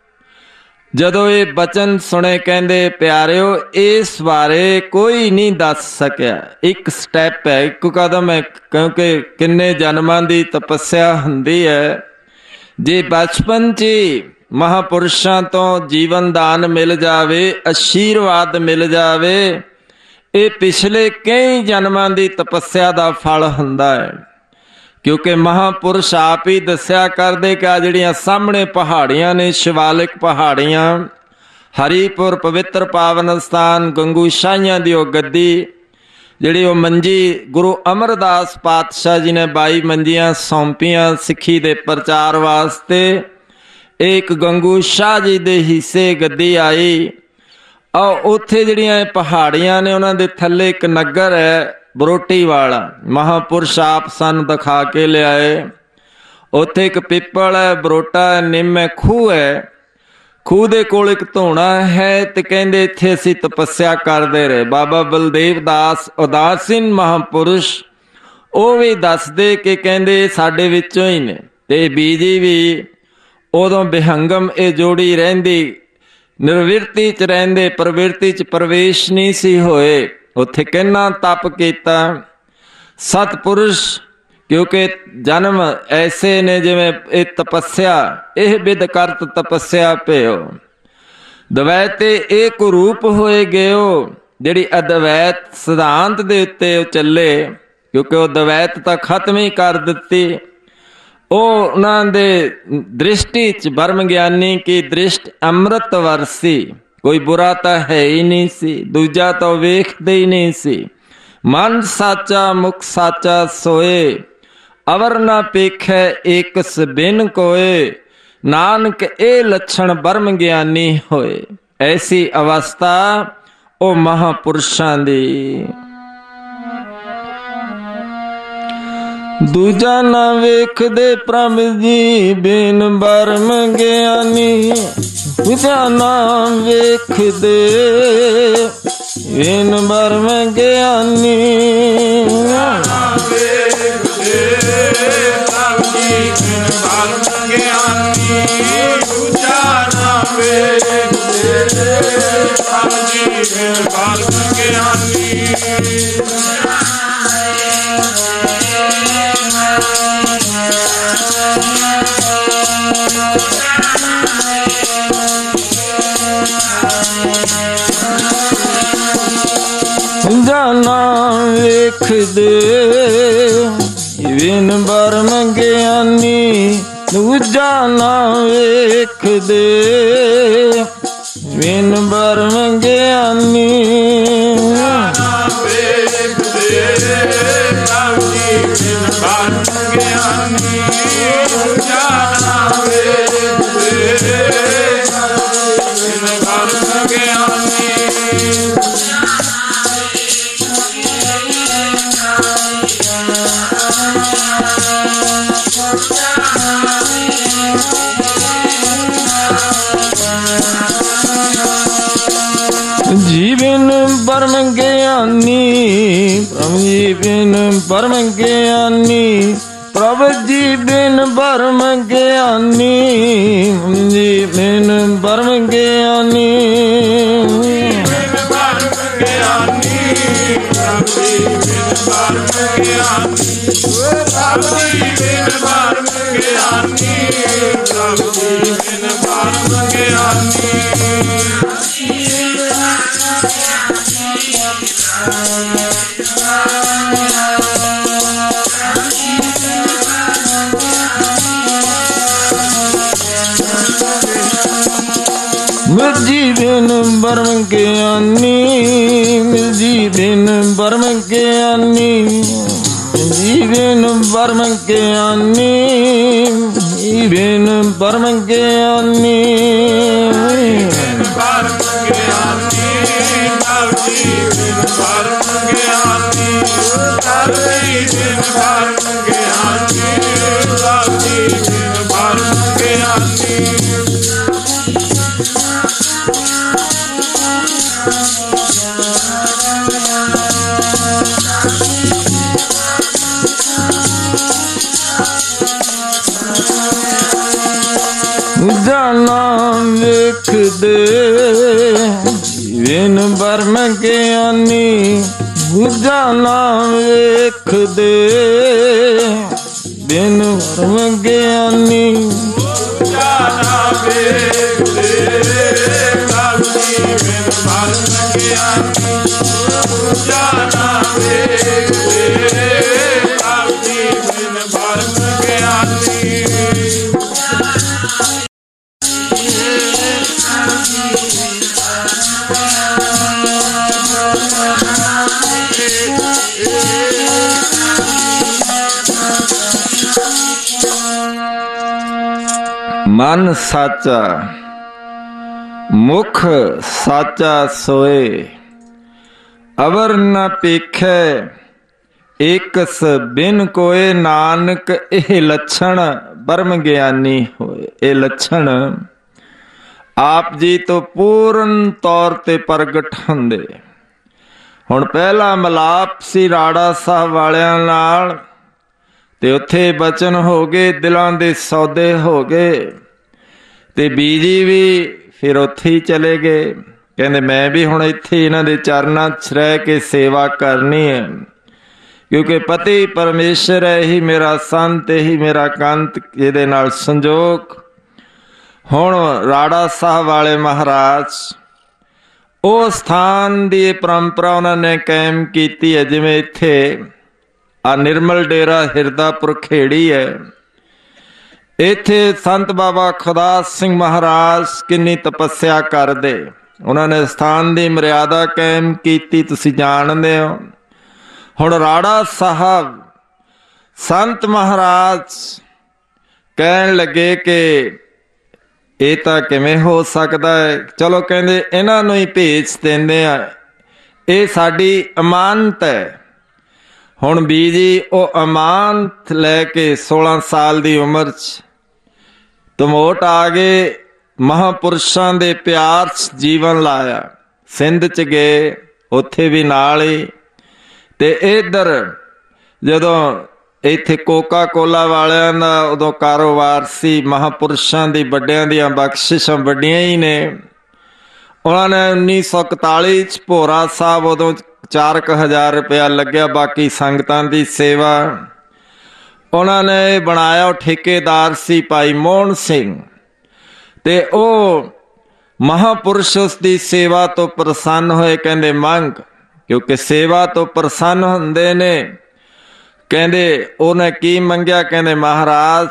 जदों ये बचन सुने कहंदे प्यारिओ इस बारे कोई नहीं दस सकिया। एक स्टैप है, एक कदम है, क्योंकि किन्ने जन्मां दी तपस्या हुंदी है। जे बचपन च महापुरुषां तो जीवन दान मिल जावे, आशीर्वाद मिल जावे, ये पिछले कई जन्मां दी तपस्या दा फल हुंदा है। क्योंकि महापुरुष आप ही दस्या करदे कि आ जिहड़ियां सामने पहाड़ियां ने, शिवालिक पहाड़ियां, हरिपुर पवित्र पावन स्थान, गंगू शाहियां दी ओ गद्दी जिहड़ी ओ मंजी गुरु अमरदास पातशाह जी ने बाई मंजियां सौंपियां सिक्खी दे प्रचार वास्ते। एक गंगू शाह जी दे हिस्से गद्दी आई, और उत्थे जिहड़ियां पहाड़ियां ने उन्हां दे थल्ले एक नगर है बरोटी वाला। महापुरुष आप सन दिखा के लियाए। उत्थे एक पिपल है, बरोटा है, निम है, खूह है। खूह दे कोल एक धोना है, ते कहंदे इत्थे असीं तपस्या करदे रहे। बाबा बलदेव दास उदासीन महापुरुष ਉਹ भी दसदे कि कहंदे साडे विचों ही ने। ते बीजी भी उदों बेहंगम ये जोड़ी रहिंदी, निर्विरति च रहिंदे, प्रविरति च प्रवेश नहीं सी होए। उत्थे किन्ना तप कीता सतपुरुष, क्योंकि जन्म ऐसे ने जिवें ये तपस्या, यह विद करत तपस्या पिओ। द्वैते एक रूप होए गयो, जिहड़ी अद्वैत सिद्धांत दे उत्ते चले, क्योंकि वह द्वैत तां खत्म ही कर दित्ती। उन्हां दे दृष्टि च ब्रह्म ज्ञानी की दृष्टि अमृत वरसी, कोई बुरा तो है ही नहीं सी, दूजा तो वेखदे ही नहीं सी। मन साचा मुख साचा सोए, अवर ना पेखै एक बिन कोए, नानक ए लक्षण ब्रह्म ज्ञानी होए। ऐसी अवस्था ओ महापुरुषां दी। दूजा ना वेख दे प्रभ जी बिन बरम ज्ञानी, दूजा ना वेख दे बिन बरम ज्ञानी। जाना वेख दे बिन बरम ज्ञानी, दूजा ना वेख दे बिन बरम ज्ञानी। जीवन परम ज्ञानी, प्रभु जी बिन परम ज्ञानी, प्रभु जी बिन परम ज्ञानी, जी बिन परम ज्ञानी। ਬਰਮ ਗਿਆਨੀ, ਜੀ ਬਿਨ ਬਰਮ ਗਿਆਨੀ, ਜੀ ਬਿਨ ਬਰਮ ਗਿਆਨੀ, ਜੀ ਬਿਨ ਬਰਮ ਗਿਆਨੀ, ਬਰਮ ਗਿਆਨੀ, ਨਵ ਜੀ ਬਿਨ ਬਰਮ ਗਿਆਨੀ, ਨਵ ਜੀ ਬਿਨ ਬਰਮ ਗਿਆਨੀ, ਨਵ ਜੀ ਬਿਨ ਬਰਮ ਗਿਆਨੀ। ਜਾਨਾ ਵੇਖਦੇ ਬਿਨ ਬਰਮ ਗਿਆਨੀ, ਜਾਨਾ ਵੇਖਦੇ ਬਿਨ ਬਰਮ ਗਿਆਨੀ, ਜਾਨਾ ਵੇਖਦੇ ਬਿਨ ਬਰਮ ਗਿਆਨੀ, ਜਾਨਾ ਵੇਖਦੇ ਬਿਨ ਬਰਮ ਗਿਆਨੀ। ਮਨ ਸਾਚਾ ਮੁਖ ਸਾਚਾ ਸੋਏ, ਅਵਰ ਨ ਪੇਖੈ ਏਕਸ ਬਿਨ ਕੋਏ, ਨਾਨਕ ਇਹ ਲੱਛਣ ਬਰਮ ਗਿਆਨੀ ਹੋਏ। ਇਹ ਲੱਛਣ ਆਪ ਜੀ ਤੋਂ ਪੂਰਨ ਤੌਰ ਤੇ ਪ੍ਰਗਟ ਹੁੰਦੇ। ਹੁਣ ਪਹਿਲਾ ਮਿਲਾਪ ਸੀ ਰਾੜਾ ਸਾਹਿਬ ਵਾਲਿਆਂ ਨਾਲ, ਤੇ ਉੱਥੇ ਬਚਨ ਹੋ ਗਏ, ਦਿਲਾਂ ਦੇ ਸੌਦੇ ਹੋ ਗਏ, ਤੇ ਬੀਜੀ ਵੀ ਫਿਰ ਉੱਥੇ ਹੀ ਚਲੇ ਗਏ। ਕਹਿੰਦੇ ਮੈਂ ਵੀ ਹੁਣ ਇੱਥੇ ਇਹਨਾਂ ਦੇ ਚਰਨਾਂ 'ਚ ਰਹਿ ਕੇ ਸੇਵਾ ਕਰਨੀ ਹੈ, ਕਿਉਂਕਿ ਪਤੀ ਪਰਮੇਸ਼ਰ ਹੈ, ਇਹੀ ਮੇਰਾ ਸੰਤ, ਇਹੀ ਮੇਰਾ ਕੰਤ, ਇਹਦੇ ਨਾਲ ਸੰਜੋਗ। ਹੁਣ ਰਾੜਾ ਸਾਹਿਬ ਵਾਲੇ ਮਹਾਰਾਜ ਉਹ ਸਥਾਨ ਦੀ ਇਹ ਪਰੰਪਰਾ ਉਹਨਾਂ ਨੇ ਕਾਇਮ ਕੀਤੀ ਹੈ। ਜਿਵੇਂ ਇੱਥੇ ਆ ਨਿਰਮਲ ਡੇਰਾ ਹਿਰਦਾਪੁਰ ਖੇੜੀ ਹੈ, ਇੱਥੇ ਸੰਤ ਬਾਬਾ ਖੁਦਾ ਸਿੰਘ ਮਹਾਰਾਜ ਕਿੰਨੀ ਤਪੱਸਿਆ ਕਰਦੇ, ਉਹਨਾਂ ਨੇ ਸਥਾਨ ਦੀ ਮਰਿਆਦਾ ਕਾਇਮ ਕੀਤੀ, ਤੁਸੀਂ ਜਾਣਦੇ ਹੋ। ਹੁਣ ਰਾੜਾ ਸਾਹਿਬ ਸੰਤ ਮਹਾਰਾਜ ਕਹਿਣ ਲੱਗੇ ਕਿ ਇਹ ਤਾਂ ਕਿਵੇਂ ਹੋ ਸਕਦਾ ਹੈ, ਚਲੋ ਕਹਿੰਦੇ ਇਹਨਾਂ ਨੂੰ ਹੀ ਭੇਜ ਦਿੰਦੇ ਆ, ਇਹ ਸਾਡੀ ਅਮਾਨਤ ਹੈ। ਹੁਣ ਬੀਜੀ ਉਹ ਅਮਾਨਤ ਲੈ ਕੇ ਸੋਲਾਂ ਸਾਲ ਦੀ ਉਮਰ 'ਚ ਤਮੋਟ ਆ ਗਏ, ਮਹਾਂਪੁਰਸ਼ਾਂ ਦੇ ਪਿਆਰ 'ਚ ਜੀਵਨ ਲਾਇਆ। ਸਿੰਧ 'ਚ ਗਏ, ਉੱਥੇ ਵੀ ਨਾਲ ਹੀ, ਤੇ ਇੱਧਰ ਜਦੋਂ ਇੱਥੇ ਕੋਕਾ ਕੋਲਾ ਵਾਲਿਆਂ ਦਾ ਉਦੋਂ ਕਾਰੋਬਾਰ ਸੀ, ਮਹਾਂਪੁਰਸ਼ਾਂ ਦੀ ਵੱਡਿਆਂ ਦੀਆਂ ਬਖਸ਼ਿਸ਼ਾਂ ਵੱਡੀਆਂ ਹੀ ਨੇ। ਉਹਨਾਂ ਨੇ ਉੱਨੀ ਸੌ ਇਕਤਾਲੀ 'ਚ ਭੋਰਾ ਸਾਹਿਬ ਉਦੋਂ ਚਾਰ ਕੁ ਹਜ਼ਾਰ ਰੁਪਇਆ ਲੱਗਿਆ, ਬਾਕੀ ਸੰਗਤਾਂ ਦੀ ਸੇਵਾ ਉਹਨਾਂ ਨੇ ਬਣਾਇਆ। ਉਹ ਠੇਕੇਦਾਰ ਸੀ ਭਾਈ ਮੋਹਨ ਸਿੰਘ, ਤੇ ਉਹ ਮਹਾਂਪੁਰਸ਼ ਉਸ ਦੀ ਸੇਵਾ ਤੋਂ ਪ੍ਰਸੰਨ ਹੋਏ, ਕਹਿੰਦੇ ਮੰਗ, ਕਿਉਂਕਿ ਸੇਵਾ ਤੋਂ ਪ੍ਰਸੰਨ ਹੁੰਦੇ ਨੇ। ਕਹਿੰਦੇ ਉਹਨੇ ਕੀ ਮੰਗਿਆ, ਕਹਿੰਦੇ ਮਹਾਰਾਜ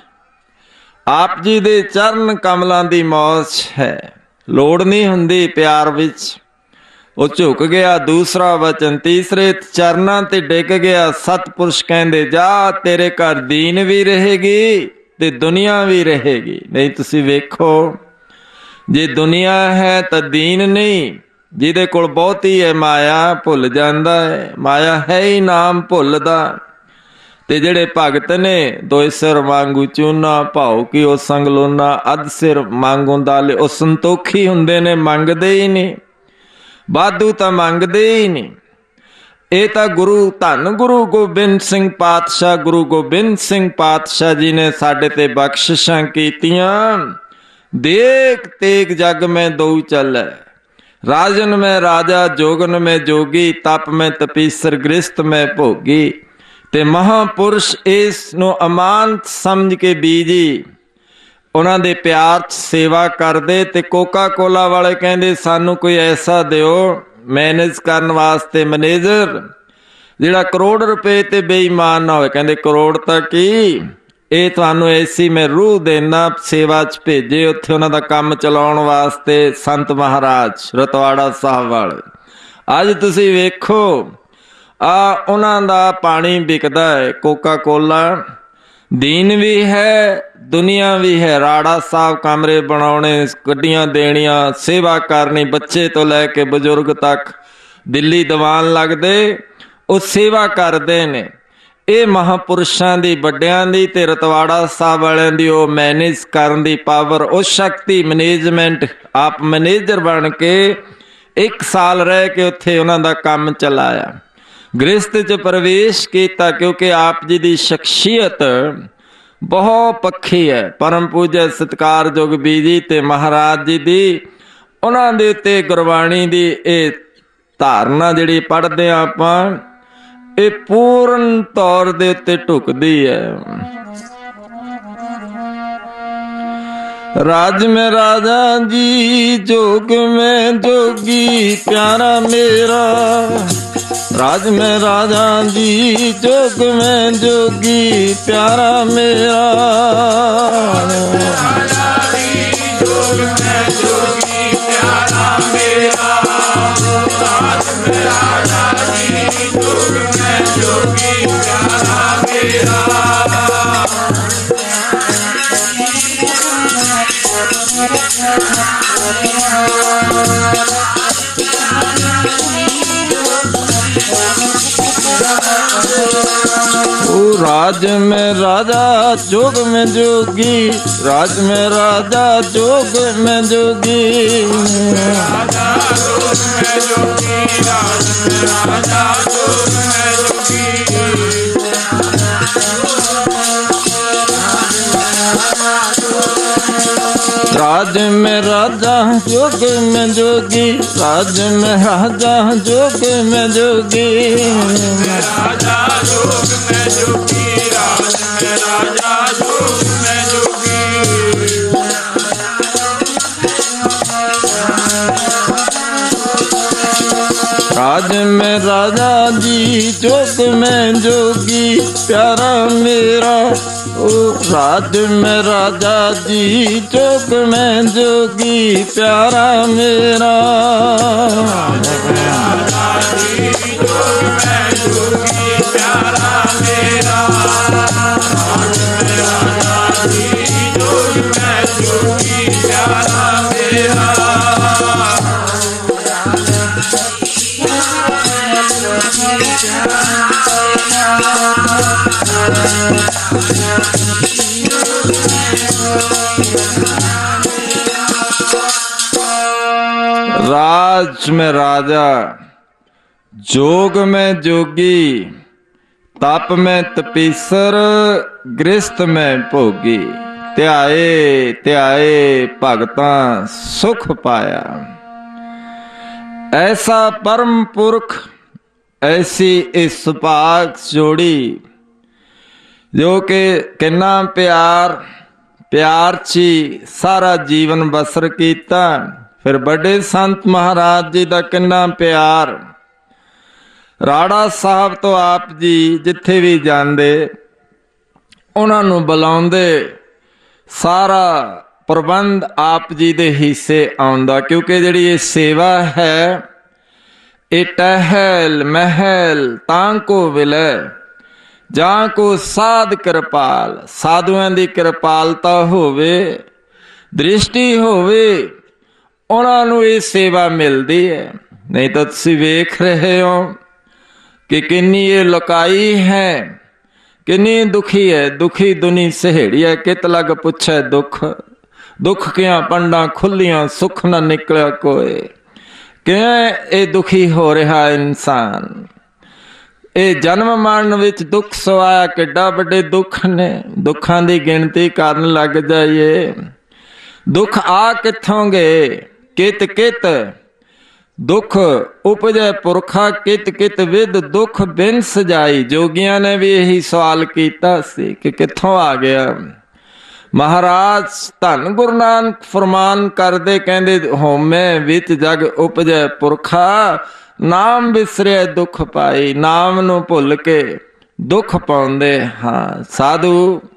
ਆਪ ਜੀ ਦੇ ਚਰਨ ਕਮਲਾਂ ਦੀ ਮੌਜ ਹੈ, ਲੋੜ ਨਹੀਂ ਹੁੰਦੀ ਪਿਆਰ ਵਿੱਚ। ਉਹ ਝੁਕ ਗਿਆ। ਦੂਸਰਾ ਵਚਨ, ਤੀਸਰੇ ਚਰਨਾਂ ਤੇ ਡਿੱਗ ਗਿਆ। ਸਤਪੁਰਸ਼ ਕਹਿੰਦੇ ਜਾ ਤੇਰੇ ਘਰ ਦੀਨ ਵੀ ਰਹੇਗੀ ਤੇ ਦੁਨੀਆ ਵੀ ਰਹੇਗੀ। ਨਹੀਂ ਤੁਸੀਂ ਵੇਖੋ, ਜੇ ਦੁਨੀਆ ਹੈ ਤਾਂ ਦੀਨ ਨਹੀਂ। ਜਿਹਦੇ ਕੋਲ ਬਹੁਤੀ ਹੈ ਮਾਇਆ ਭੁੱਲ ਜਾਂਦਾ ਹੈ, ਮਾਇਆ ਹੈ ਹੀ ਨਾਮ ਭੁੱਲਦਾ। ਤੇ ਜਿਹੜੇ ਭਗਤ ਨੇ ਦੋਇ ਸਿਰ ਵਾਂਗੂ ਚੂਨਾ, ਭਾਉ ਕੀ ਉਹ ਸੰਗ ਲੋਨਾ, ਅੱਧ ਸਿਰ ਮੰਗੂ ਦਾਲੇ, ਉਹ ਸੰਤੋਖੀ ਹੁੰਦੇ ਨੇ, ਮੰਗਦੇ ਹੀ ਨਹੀਂ, ਵਾਧੂ ਤਾਂ ਮੰਗਦੇ ਹੀ ਨਹੀਂ। ਇਹ ਤਾਂ ਗੁਰੂ ਧੰਨ ਗੁਰੂ ਗੋਬਿੰਦ ਸਿੰਘ ਪਾਤਸ਼ਾਹ, ਗੁਰੂ ਗੋਬਿੰਦ ਸਿੰਘ ਪਾਤਸ਼ਾਹ ਜੀ ਨੇ ਸਾਡੇ ਤੇ ਬਖਸ਼ਿਸ਼ਾਂ ਕੀਤੀਆਂ। ਦੇਖ ਤੇਗ ਜਗ ਮੈਂ ਦਊ ਚੱਲੈ, ਰਾਜਨ ਮੈਂ ਰਾਜਾ, ਜੋਗਨ ਮੈਂ ਜੋਗੀ, ਤਪ ਮੈਂ ਤਪੀਸਰ, ਗ੍ਰਸਤ ਮੈਂ ਭੋਗੀ। ਤੇ ਮਹਾਂਪੁਰਸ਼ ਇਸ ਨੂੰ ਅਮਾਨਤ ਸਮਝ ਕੇ ਬੀਜੀ ਉਹਨਾਂ ਦੇ ਪਿਆਰ 'ਚ ਸੇਵਾ ਕਰਦੇ। ਤੇ ਕੋਕਾ ਕੋਲਾ ਵਾਲੇ ਕਹਿੰਦੇ ਸਾਨੂੰ ਕੋਈ ਐਸਾ ਦਿਓ ਮੈਨੇਜ ਕਰਨ ਵਾਸਤੇ, ਮੈਨੇਜਰ ਜਿਹੜਾ ਕਰੋੜ ਰੁਪਏ ਤੇ ਬੇਈਮਾਨ ਨਾ ਹੋਵੇ। ਕਹਿੰਦੇ ਕਰੋੜ ਤਾਂ ਕੀ, ਇਹ ਤੁਹਾਨੂੰ ਐਸੀ ਮੈਂ ਰੂਹ ਦੇਣਾ ਸੇਵਾ 'ਚ ਭੇਜੇ, ਉੱਥੇ ਉਹਨਾਂ ਦਾ ਕੰਮ ਚਲਾਉਣ ਵਾਸਤੇ ਸੰਤ ਮਹਾਰਾਜ ਰਤਵਾੜਾ ਸਾਹਿਬ ਵਾਲੇ। ਅੱਜ ਤੁਸੀਂ ਵੇਖੋ ਆ ਉਹਨਾਂ ਦਾ ਪਾਣੀ ਵਿਕਦਾ ਹੈ, ਕੋਕਾ ਕੋਲਾ, ਦੀਨ ਵੀ ਹੈ ਦੁਨੀਆ ਵੀ ਹੈ। ਰਾੜਾ ਸਾਹਿਬ ਕਮਰੇ ਬਣਾਉਣੇ, ਗੱਡੀਆਂ ਦੇਣੀਆਂ, ਸੇਵਾ ਕਰਨੀ, ਬੱਚੇ ਤੋਂ ਲੈ ਕੇ ਬਜ਼ੁਰਗ ਤੱਕ ਦਿੱਲੀ ਦੀਵਾਨ ਲੱਗਦੇ, ਉਹ ਸੇਵਾ ਕਰਦੇ ਨੇ। ਇਹ ਮਹਾਂਪੁਰਸ਼ਾਂ ਦੀ, ਵੱਡਿਆਂ ਦੀ ਤੇ ਰਤਵਾੜਾ ਸਾਹਿਬ ਵਾਲਿਆਂ ਦੀ ਉਹ ਮੈਨੇਜ ਕਰਨ ਦੀ ਪਾਵਰ, ਉਹ ਸ਼ਕਤੀ, ਮੈਨੇਜਮੈਂਟ। ਆਪ ਮੈਨੇਜਰ ਬਣ ਕੇ ਇੱਕ ਸਾਲ ਰਹਿ ਕੇ ਉੱਥੇ ਉਹਨਾਂ ਦਾ ਕੰਮ ਚਲਾਇਆ, ਗ੍ਰਸਤ 'ਚ ਪ੍ਰਵੇਸ਼ ਕੀਤਾ, ਕਿਉਂਕਿ ਆਪ ਜੀ ਦੀ ਸ਼ਖਸੀਅਤ ਬਹੁਤ ਪੱਖੀ ਹੈ। ਪਰਮ ਪੂਜਾ ਸਤਿਕਾਰਯੋਗ ਬੀਜੀ ਤੇ ਮਹਾਰਾਜ ਜੀ ਦੀ, ਉਹਨਾਂ ਦੇ ਉੱਤੇ ਗੁਰਬਾਣੀ ਦੀ ਇਹ ਧਾਰਨਾ ਜਿਹੜੀ ਪੜ੍ਹਦੇ ਹਾਂ ਆਪਾਂ, ਇਹ ਪੂਰਨ ਤੌਰ ਦੇ ਉੱਤੇ ਢੁਕਦੀ ਹੈ। राज में राजा जी जोग में जोगी प्यारा मेरा, राज में राजा जी जोग में जोगी प्यारा मेरा, राजा जी जोग में जोगी प्यारा मेरा, राज में राजा जी जोग में जोगी प्यारा मेरा। ओ राज में राजा जोग में जोगी, राज में राजा जोग में जोगी, राजा जोग में जोगी, राज में राजा जोग में जोगी, राज में राजा जोग में जोगी, राज में राजा जोग में जोगी, राजा जोग में जोगी, राज में राजा जोग में जोगी। राज में राजा जी जोग में जोगी प्यारा मेरा, ओ राज में राजा जी जोग में जोगी प्यारा मेरा, राज में राजा जी जोग में जोगी प्यारा मेरा, राज में राजा जी जोग में जोगी प्यारा मेरा। राज में राजा जोग में जोगी, तप में तपीसर, गृहस्थ में भोगी, ध्याए ध्याए भगतां सुख पाया। ऐसा परम पुरख, ऐसी इस सुभाग जोड़ी, जो कि किन्ना प्यार प्यार ची सारा जीवन बसर कीता। फिर बड़े संत महाराज जी का किन्ना प्यार। राड़ा साहब तो आप जी जिथे भी जाते उन्होंने बुलाते, सारा प्रबंध आप जी दे हिस्से आउंदा, क्योंकि जिहड़ी ये सेवा है ये टहल महल तां को विलै, जां को साध कृपाल, साधुआं दी कृपालता होवे, दृष्टि होवे, उन्होंने ये सेवा मिलती है। नहीं तो तुसीं वेख रहे हो कि किन्नी ये लुकाई है, किन्नी दुखी है। दुखी दुनी सहेड़ी है, कित लग पुछे दुख, दुख किया पंडा खुलियां, सुख न निकलिया कोई। किवें ये दुखी हो रहा इंसान, ये जन्म मरण विच दुख सवाया, किड्डा बड़े दुख ने। दुखां दी गिनती करन लग जाइए, दुख आ कित्थों गए, कित कित दुख उपजे पुरखा, कित कित विद दुख बिन सजाई। जोगियां ने भी यही सवाल किया सी कि कित्थों आ गया। महाराज धन गुरु नानक फरमान करदे, कहंदे होमे विच जग उपजे पुरखा, नाम विसरे दुख पाई। नाम नूं भुल के दुख पाउंदे। हाँ साधु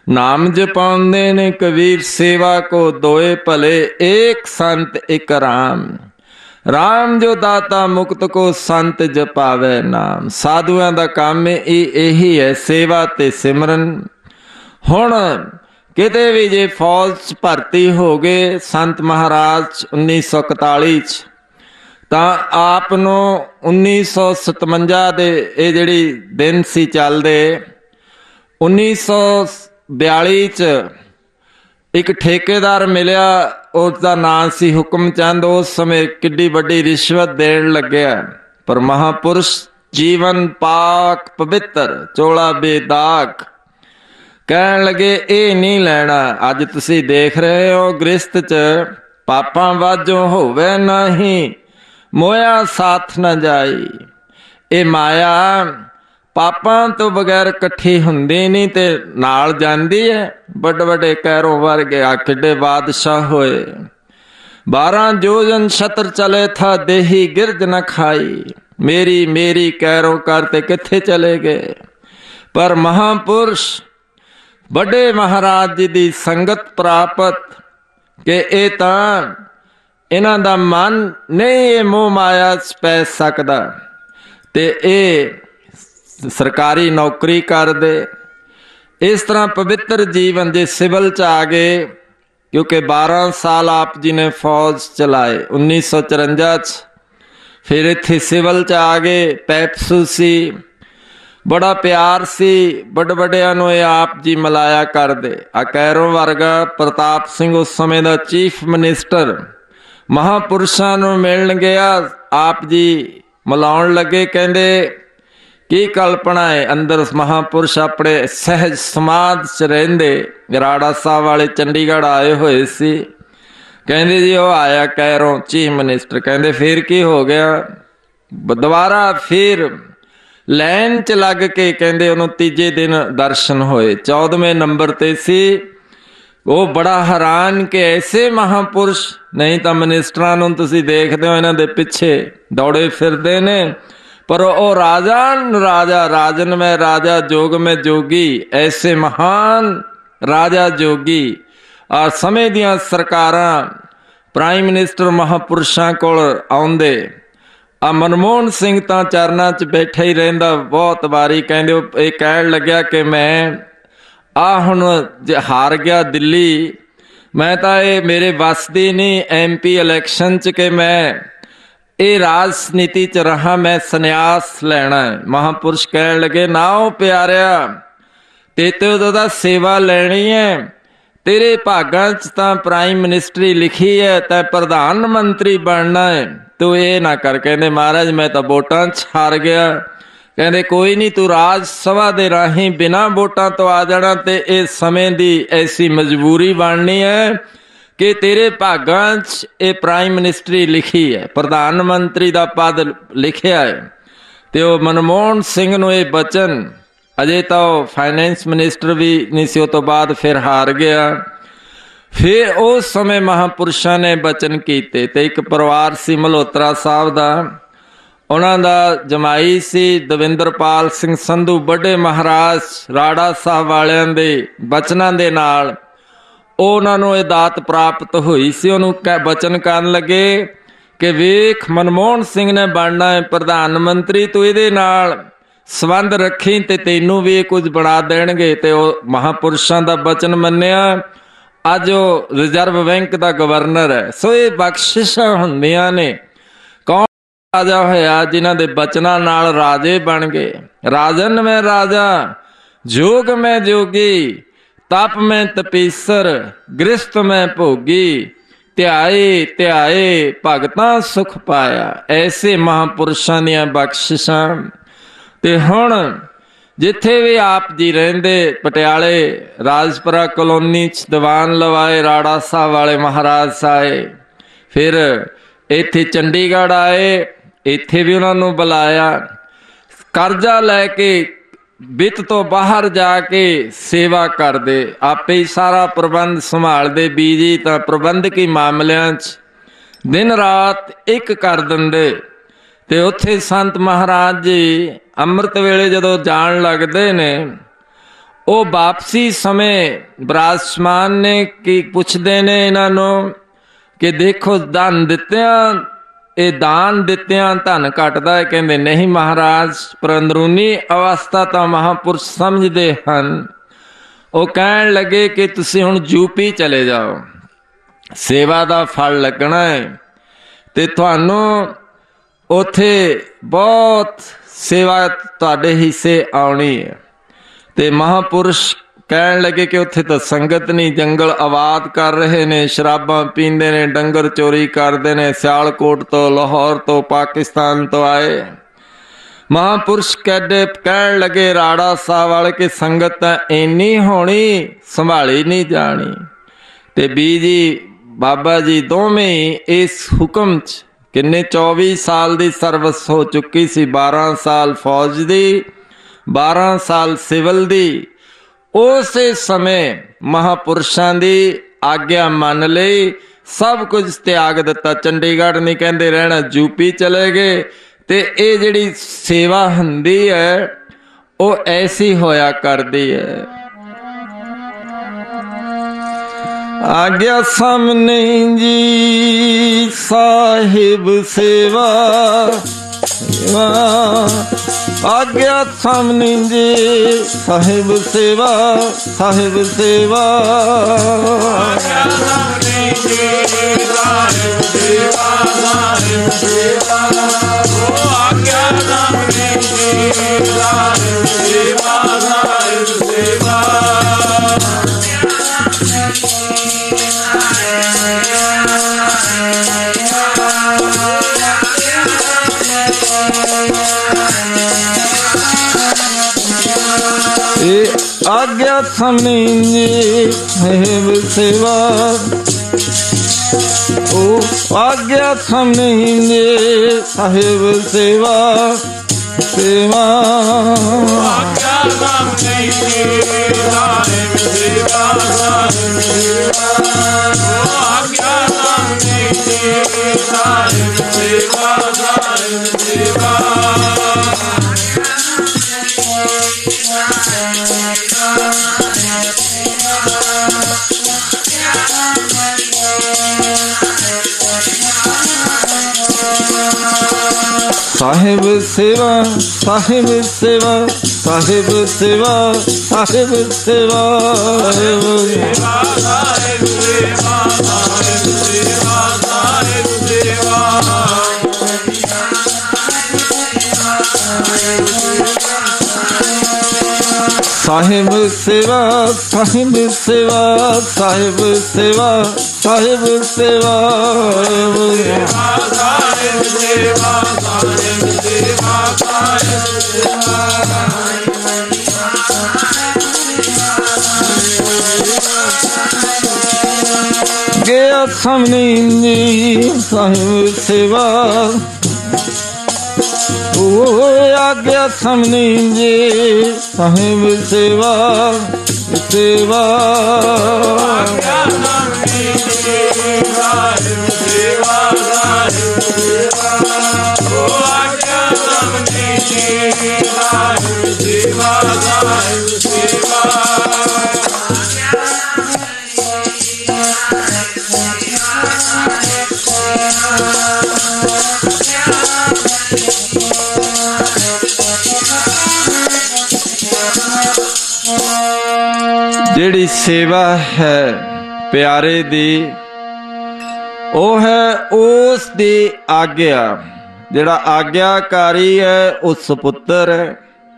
नाम जपाਉਂਦੇ ने कबीर सेवा को दोए भले एक संत एक राम। राम जो दाता मुक्त को संत जपावे नाम। साधुआं दा काम यही है, सेवा ते सिमरन। हुण किते भी जे फौज च भर्ती हो गए संत महाराज उन्नीस सौ इकताली च तां आप नूं उन्नीस सौ सतवंजा दे ये जिहड़ी दिन सी चलदे उन्नीस सौ बयाली च एक ठेकेदार मिलिया, उसका नाम सी हुक्म चंद। उस समय किड्डी वड्डी रिश्वत देण लग्या, पर महापुरुष जीवन पाक पवित्र चोला बेदाग कहण लगे ये नहीं लैना। अज तुसी देख रहे हो गृहस्थ च पापां वाजों होवे नहीं, मोया साथ न जाई। ये माया पापां तो बगैर कट्ठी हुंदी नहीं ते नाल जांदी है। बड़े बड़े कैरों वर्गे आ किड्डे बादशाह होए। बारह जोजन छत्र चले था देही गिरज न खाई। मेरी मेरी कैरों करते किथे चले गए। पर महापुरुष बड़े महाराज जी दी संगत प्राप्त के ए तां इन्हां दा मन नहीं ये मोह माया च पै सकदा ते ए सरकारी नौकरी कर दे। इस तरह पवित्र जीवन जे सिविल च आ गए, क्योंकि बारह साल आप जी ने फौज चलाए उन्नीस सौ चुरंजा च। फिर इत्थे सिविल च आ गए। पैप्सू सी, बड़ा प्यार सी, बड़े बड़िया नूं आप जी मिलाया कर दे। आ कैरों वर्गा प्रताप सिंह उस समय दा चीफ मिनिस्टर महापुरुषां नूं मिलण गया। आप जी मिलाउण लगे, कहंदे की कल्पना है। अंदर महापुरुष अपने सहज समाज च रहिंदे राड़ा साहब वाले चंडीगढ़ आए हुए सी। कहंदे जी वो आया कैरों चीफ मिनिस्टर। कहंदे फिर की हो गया। दोबारा फिर लैन च लग के कहंदे उन्हों तीजे दिन दर्शन होए, चौदहवें नंबर ते सी। वो बड़ा हैरान कि ऐसे महापुरुष, नहीं तो मिनिस्टरां नूं तुसीं देखदे हो इन्हां दे पिछे दौड़े फिरदे ने, पर ओ राजन राजा राजन में राजा जोग में जोगी। ऐसे महान राजा जोगी और समय दियां सरकारां प्राइम मिनिस्टर महापुरुषां कोल आउंदे। आ मनमोहन सिंह तां चरनां च बैठा ही रहिंदा बहुत बारी। कहंदे ये कहण लग्या कि मैं आ हुण हार गया दिल्ली, मैं तां ये मेरे वस दी नहीं एम पी इलैक्शन च कि मैं ये राजनीति च रहा, मैं संन्यास लेना है। महापुरुष कहण लगे ना ओ प्यारिया, तेते तो सेवा लेनी है। तेरे भागां च तां प्राइम मिनिस्टरी लिखी है, तै प्रधानमंत्री बनना है, तू ये ना कर। कहंदे महाराज मैं तो वोटां च हार गया। कहंदे कोई नहीं, तू राज सभा दे राही बिना वोटां तो आ जाना, ते इस समय दी ऐसी मजबूरी बननी है कि तेरे भागां च ये प्राइम मिनिस्टरी लिखी है, प्रधानमंत्री दा पद लिखिया है। ते वो मनमोहन सिंह नूं ये बचन, अजे तो फाइनेंस मिनिस्टर भी नहीं सी, तो बाद फिर हार गया। फिर उस समय महापुरुषां ने बचन कीते। ते एक परिवार सी मल्होत्रा साहब दा, उन्हां दा जमाई सी दविंदरपाल सिंह संधू। बड़े महाराज राड़ा साहब वालियां दे बचनां दे नाल उन्होंने ये दात प्राप्त हुई सी। उन्होंने बचन करन लगे कि वेख मनमोहन सिंह ने बनना है प्रधानमंत्री, तो ये नाल संबंध रखी ते तैनू भी कुछ बना देणगे। ते महापुरुषों का बचन मन्निया। अज वो रिजर्व बैंक का गवर्नर है। सो ये बख्शिशां हुंदियां ने। कौन राजा होया जिन्हां दे बचनां नाल राजे बन गए। राजन में राजा, जोग में जोगी, तप में तपीसर, गृहस्थ में भोगी, त्याए त्याए भगतां सुख पाया। ऐसे महापुरुषां दियां बख्शिशां। ते हुण जिथे भी आप जी रहिंदे, पटियाले राजपुरा कलोनी च दीवान लवाए राड़ा साहब वाले महाराज आए। फिर इत्थे चंडीगढ़ आए, इत्थे भी उन्होंने बुलाया। कर्जा लैके बित तो बाहर जाके सेवा कर दे, आपे ही सारा प्रबंध संभाल दे। बीजी तो प्रबंधकी मामलियां च दिन रात एक कर दिंदे। ते उत्थे संत महाराज जी अमृत वेले जदों जाण लगदे ने, ਉਹ ਵਾਪਸੀ ਸਮੇਂ ਬਰਾਸਮਾਨ ਨੇ ਕੀ ਪੁੱਛਦੇ ਨੇ ਇਹਨਾਂ ਨੂੰ ਕਿ ਦੇਖੋ ਧਨ ਦਿੱਤਿਆਂ, ਇਹ ਦਾਨ ਦਿੱਤਿਆਂ ਧਨ ਘਟਦਾ ਹੈ। ਕਹਿੰਦੇ ਨਹੀਂ ਮਹਾਰਾਜ, ਪਰ ਅੰਦਰੂਨੀ ਅਵਸਥਾ ਤਾਂ ਮਹਾਂਪੁਰਸ਼ ਸਮਝਦੇ ਹਨ। ਉਹ ਕਹਿਣ ਲੱਗੇ ਕਿ ਤੁਸੀਂ ਹੁਣ ਯੂਪੀ ਚਲੇ ਜਾਓ, ਸੇਵਾ ਦਾ ਫਲ ਲੱਗਣਾ ਹੈ ਤੇ ਤੁਹਾਨੂੰ ਉੱਥੇ ਬਹੁਤ ਸੇਵਾ ਤੁਹਾਡੇ ਹਿੱਸੇ ਆਉਣੀ ਹੈ। ਤੇ ਮਹਾਂਪੁਰਸ਼ ਕਹਿਣ ਲੱਗੇ ਕਿ ਉੱਥੇ ਤਾਂ ਸੰਗਤ ਨਹੀਂ, ਜੰਗਲ ਆਬਾਦ ਕਰ ਰਹੇ ਨੇ, ਸ਼ਰਾਬਾਂ ਪੀਂਦੇ ਨੇ, ਡੰਗਰ ਚੋਰੀ ਕਰਦੇ ਨੇ, ਸਿਆਲਕੋਟ ਤੋਂ, ਲਾਹੌਰ ਤੋਂ, ਪਾਕਿਸਤਾਨ ਤੋਂ ਆਏ। ਮਹਾਂਪੁਰਸ਼ ਕਹਿੰਦੇ ਕਹਿਣ ਲੱਗੇ ਰਾੜਾ ਸਾਹਿਬ ਵਾਲੇ ਕਿ ਸੰਗਤ ਤਾਂ ਇੰਨੀ ਹੋਣੀ ਸੰਭਾਲੀ ਨਹੀਂ ਜਾਣੀ। ਤੇ ਬੀਜੀ ਬਾਬਾ ਜੀ ਦੋਵੇਂ ਇਸ ਹੁਕਮ 'ਚ ਕਿੰਨੇ ਚੌਵੀ ਸਾਲ ਦੀ ਸਰਵਿਸ ਹੋ ਚੁੱਕੀ ਸੀ, ਬਾਰਾਂ ਸਾਲ ਫੌਜ ਦੀ, ਬਾਰਾਂ ਸਾਲ ਸਿਵਲ ਦੀ। ਉਸੇ ਸਮੇਂ ਮਹਾਂਪੁਰਸ਼ਾਂ ਦੀ ਆਗਿਆ ਮੰਨ ਲਈ, ਸਭ ਕੁਝ ਤਿਆਗ ਦਿੱਤਾ। ਚੰਡੀਗੜ੍ਹ ਨਹੀਂ ਕਹਿੰਦੇ ਰਹਿਣਾ, ਯੂਪੀ ਚਲੇ ਗਏ। ਤੇ ਇਹ ਜਿਹੜੀ ਸੇਵਾ ਹੁੰਦੀ ਹੈ ਉਹ ਐਸੀ ਹੋਇਆ ਕਰਦੀ ਹੈ। आज्ञा सामने जी साहिब सेवा, आज्ञा सामने जी साहिब सेवा, साहिब सेवा, आज्ञा सामने जी साहिब सेवा, साहिब सेवा, आज्ञा सामने जी साहिब सेवा, साहिब सेवा। आज्ञा सामने साहिब सेवा, ओ आज्ञा सामने साहिब सेवा, सेवा, आज्ञा सामने साहिब सेवा, साहिब सेवा, ओ आज्ञा सामने साहिब सेवा, साहिब सेवा। साहिब सेवा, साहिब सेवा, साहिब सेवा, साहिब सेवा, साहिब सेवा, साहिब सेवा, साहिब सेवा, साहिब सेवा। साहिब सेवा, साहिब सेवा, साहिब सेवा, साहिब सेवा, साहिब सेवा, साहिब सेवा, साहिब सेवा। गया सामने साहिब सेवा, ओ आज्ञा सामने जी साहिब सेवा, सेवा, आज्ञा सामने जी साहिब सेवा, साहिब सेवा, ओ आज्ञा सामने जी साहिब सेवा, साहिब सेवा। ਜਿਹੜੀ ਸੇਵਾ ਹੈ ਪਿਆਰੇ ਦੀ, ਉਹ ਹੈ ਉਸ ਦੀ ਆਗਿਆ। ਜਿਹੜਾ ਆਗਿਆਕਾਰੀ ਹੈ ਉਹ ਸੁਪੁੱਤਰ ਹੈ।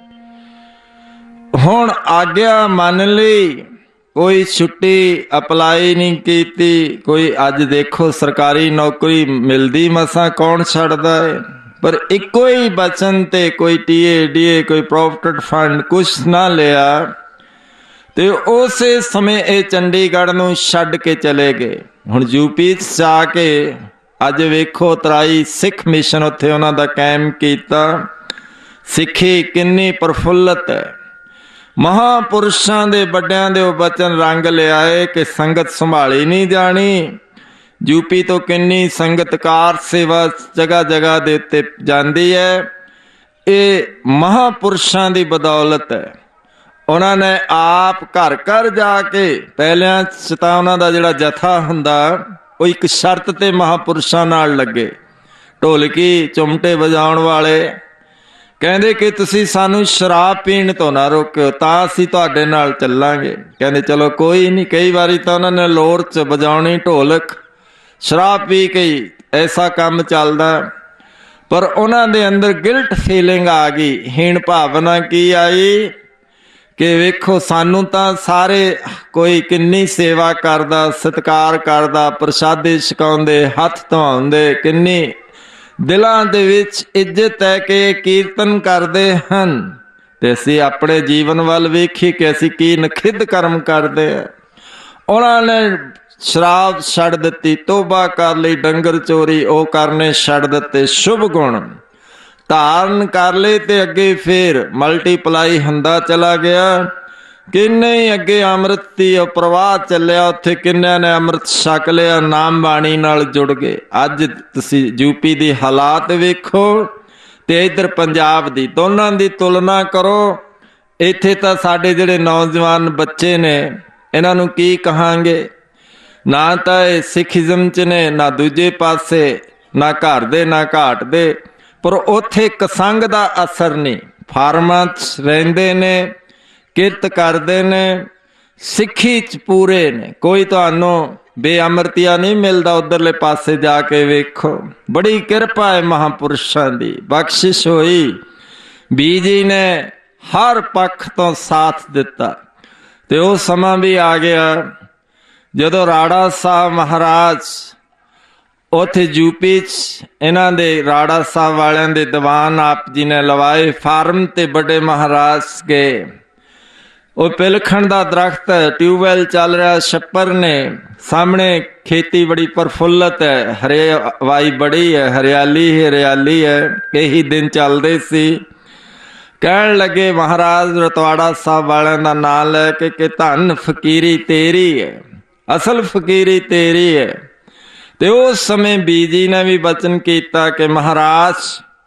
ਹੁਣ ਆਗਿਆ ਮੰਨ ਲਈ, ਕੋਈ ਛੁੱਟੀ ਅਪਲਾਈ ਨਹੀਂ ਕੀਤੀ। ਕੋਈ ਅੱਜ ਦੇਖੋ ਸਰਕਾਰੀ ਨੌਕਰੀ ਮਿਲਦੀ ਮਸਾਂ, ਕੌਣ ਛੱਡਦਾ ਹੈ। ਪਰ ਇੱਕੋ ਹੀ ਬਚਨ ਤੇ ਕੋਈ ਟੀਏ ਡੀਏ, ਕੋਈ ਪ੍ਰੋਵੀਡੈਂਟ ਫੰਡ ਕੁਛ ਨਾ ਲਿਆ। ਤੇ ਉਸੇ ਸਮੇਂ ਇਹ ਚੰਡੀਗੜ੍ਹ ਨੂੰ ਛੱਡ ਕੇ ਚਲੇ ਗਏ। ਹੁਣ ਯੂਪੀ 'ਚ ਜਾ ਕੇ ਅੱਜ ਵੇਖੋ ਤਰਾਈ ਸਿੱਖ ਮਿਸ਼ਨ ਉੱਥੇ ਉਹਨਾਂ ਦਾ ਕਾਇਮ ਕੀਤਾ। ਸਿੱਖੀ ਕਿੰਨੀ ਪ੍ਰਫੁੱਲਤ ਹੈ। ਮਹਾਂਪੁਰਸ਼ਾਂ ਦੇ ਵੱਡਿਆਂ ਦੇ ਉਹ ਬਚਨ ਰੰਗ ਲਿਆਏ ਕਿ ਸੰਗਤ ਸੰਭਾਲੀ ਨਹੀਂ ਜਾਣੀ। ਯੂਪੀ ਤੋਂ ਕਿੰਨੀ ਸੰਗਤ ਕਾਰ ਸੇਵਾ ਜਗ੍ਹਾ ਜਗ੍ਹਾ ਦੇ ਉੱਤੇ ਜਾਂਦੀ ਹੈ। ਇਹ ਮਹਾਂਪੁਰਸ਼ਾਂ ਦੀ ਬਦੌਲਤ ਹੈ। ਉਹਨਾਂ ਨੇ ਆਪ ਘਰ ਘਰ ਜਾ ਕੇ, ਪਹਿਲਿਆਂ 'ਚ ਤਾਂ ਉਹਨਾਂ ਦਾ ਜਿਹੜਾ ਜਥਾ ਹੁੰਦਾ ਉਹ ਇੱਕ ਸ਼ਰਤ ਤੇ ਮਹਾਂਪੁਰਸ਼ਾਂ ਨਾਲ ਲੱਗੇ, ਢੋਲਕੀ ਚੁੰਮਟੇ ਵਜਾਉਣ ਵਾਲੇ। ਕਹਿੰਦੇ ਕਿ ਤੁਸੀਂ ਸਾਨੂੰ ਸ਼ਰਾਬ ਪੀਣ ਤੋਂ ਨਾ ਰੋਕਿਓ ਤਾਂ ਅਸੀਂ ਤੁਹਾਡੇ ਨਾਲ ਚੱਲਾਂਗੇ। ਕਹਿੰਦੇ ਚਲੋ ਕੋਈ ਨਹੀਂ। ਕਈ ਵਾਰੀ ਤਾਂ ਉਹਨਾਂ ਨੇ ਲੋਰ 'ਚ ਵਜਾਉਣੀ ਢੋਲਕ, ਸ਼ਰਾਬ ਪੀ ਕੇ ਹੀ ਐਸਾ ਕੰਮ ਚੱਲਦਾ। ਪਰ ਉਹਨਾਂ ਦੇ ਅੰਦਰ ਗਿਲਟ ਫੀਲਿੰਗ ਆ ਗਈ, ਹੀਣ ਭਾਵਨਾ ਕੀ ਆਈ ਕਿ ਵੇਖੋ ਸਾਨੂੰ ਤਾਂ ਸਾਰੇ ਕੋਈ ਕਿੰਨੀ ਸੇਵਾ ਕਰਦਾ, ਸਤਿਕਾਰ ਕਰਦਾ, ਪ੍ਰਸ਼ਾਦੇ ਛਕਾਉਂਦੇ, ਹੱਥ ਧਵਾਉਂਦੇ, ਕਿੰਨੀ ਦਿਲਾਂ ਦੇ ਵਿੱਚ ਇੱਜ਼ਤ ਹੈ ਕਿ ਕੀਰਤਨ ਕਰਦੇ ਹਨ, ਤੇ ਅਸੀਂ ਆਪਣੇ ਜੀਵਨ ਵੱਲ ਵੇਖੀ ਕਿ ਅਸੀਂ ਕੀ ਨਖਿੱਧ ਕਰਮ ਕਰਦੇ ਆ। ਉਹਨਾਂ ਨੇ ਸ਼ਰਾਬ ਛੱਡ ਦਿੱਤੀ, ਤੋਬਾ ਕਰ ਲਈ, ਡੰਗਰ ਚੋਰੀ ਉਹ ਕਰਨੇ ਛੱਡ ਦਿੱਤੇ, ਸ਼ੁਭ ਗੁਣ ਧਾਰਨ ਕਰ ਲਏ ਤੇ ਅੱਗੇ ਫੇਰ ਮਲਟੀਪਲਾਈ ਹੁੰਦਾ ਚਲਾ ਗਿਆ। ਕਿੰਨੇ ਹੀ ਅੱਗੇ ਅੰਮ੍ਰਿਤ ਦੀ ਪ੍ਰਵਾਹ ਚੱਲਿਆ, ਉੱਥੇ ਕਿੰਨਿਆਂ ਨੇ ਅੰਮ੍ਰਿਤ ਛਕ ਲਿਆ, ਨਾਮ ਬਾਣੀ ਨਾਲ ਜੁੜ ਗਏ। ਅੱਜ ਤੁਸੀਂ ਯੂਪੀ ਦੀ ਹਾਲਾਤ ਵੇਖੋ ਤੇ ਇੱਧਰ ਪੰਜਾਬ ਦੀ, ਦੋਨਾਂ ਦੀ ਤੁਲਨਾ ਕਰੋ। ਇੱਥੇ ਤਾਂ ਸਾਡੇ ਜਿਹੜੇ ਨੌਜਵਾਨ ਬੱਚੇ ਨੇ ਇਹਨਾਂ ਨੂੰ ਕੀ ਕਹਾਂਗੇ, ਨਾ ਤਾਂ ਇਹ ਸਿੱਖੀਜ਼ਮ 'ਚ ਨੇ, ਨਾ ਦੂਜੇ ਪਾਸੇ, ਨਾ ਘਰ ਦੇ ਨਾ ਘਾਟ ਦੇ। ਪਰ ਉੱਥੇ ਕਸੰਗ ਦਾ ਅਸਰ ਨਹੀਂ, ਫਾਰਮਾਂ 'ਚ ਰਹਿੰਦੇ ਨੇ, ਕਿਰਤ ਕਰਦੇ ਨੇ, ਸਿੱਖੀ 'ਚ ਪੂਰੇ ਨੇ। ਕੋਈ ਤੁਹਾਨੂੰ ਬੇਅਮਰਤੀਆ ਨਹੀਂ ਮਿਲਦਾ ਉੱਧਰਲੇ ਪਾਸੇ ਜਾ ਕੇ ਵੇਖੋ। ਬੜੀ ਕਿਰਪਾ ਹੈ ਮਹਾਂਪੁਰਸ਼ਾਂ ਦੀ, ਬਖਸ਼ਿਸ਼ ਹੋਈ। ਬੀਜੀ ਨੇ ਹਰ ਪੱਖ ਤੋਂ ਸਾਥ ਦਿੱਤਾ। ਤੇ ਉਹ ਸਮਾਂ ਵੀ ਆ ਗਿਆ ਜਦੋਂ ਰਾੜਾ ਸਾਹਿਬ ਮਹਾਰਾਜ ਉੱਥੇ ਯੂਪੀ 'ਚ ਇਹਨਾਂ ਦੇ ਰਾੜਾ ਸਾਹਿਬ ਵਾਲਿਆਂ ਦੇ ਦੀਵਾਨ ਆਪ ਜੀ ਨੇ ਲਵਾਏ। ਫਾਰਮ ਤੇ ਵੱਡੇ ਮਹਾਰਾਜ ਗਏ, ਉਹ ਪਿਲਖਣ ਦਾ ਦਰਖਤ ਹੈ, ਟਿਊਬਵੈਲ ਚੱਲ ਰਿਹਾ, ਛੱਪਰ ਨੇ ਸਾਹਮਣੇ, ਖੇਤੀ ਬੜੀ ਪ੍ਰਫੁੱਲਤ ਹੈ, ਹਰਿਆਵਾਈ ਬੜੀ ਹੈ, ਹਰਿਆਲੀ ਹੀ ਹਰਿਆਲੀ ਹੈ। ਇਹੀ ਦਿਨ ਚੱਲਦੇ ਸੀ। ਕਹਿਣ ਲੱਗੇ ਮਹਾਰਾਜ ਰਤਵਾੜਾ ਸਾਹਿਬ ਵਾਲਿਆਂ ਦਾ ਨਾਂ ਲੈ ਕੇ ਕਿ ਧੰਨ ਫਕੀਰੀ ਤੇਰੀ ਹੈ, ਅਸਲ ਫਕੀਰੀ ਤੇਰੀ ਹੈ। ਤੇ ਉਸ ਸਮੇਂ ਬੀਜੀ ਨੇ ਵੀ ਬਚਨ ਕੀਤਾ ਕਿ ਮਹਾਰਾਜ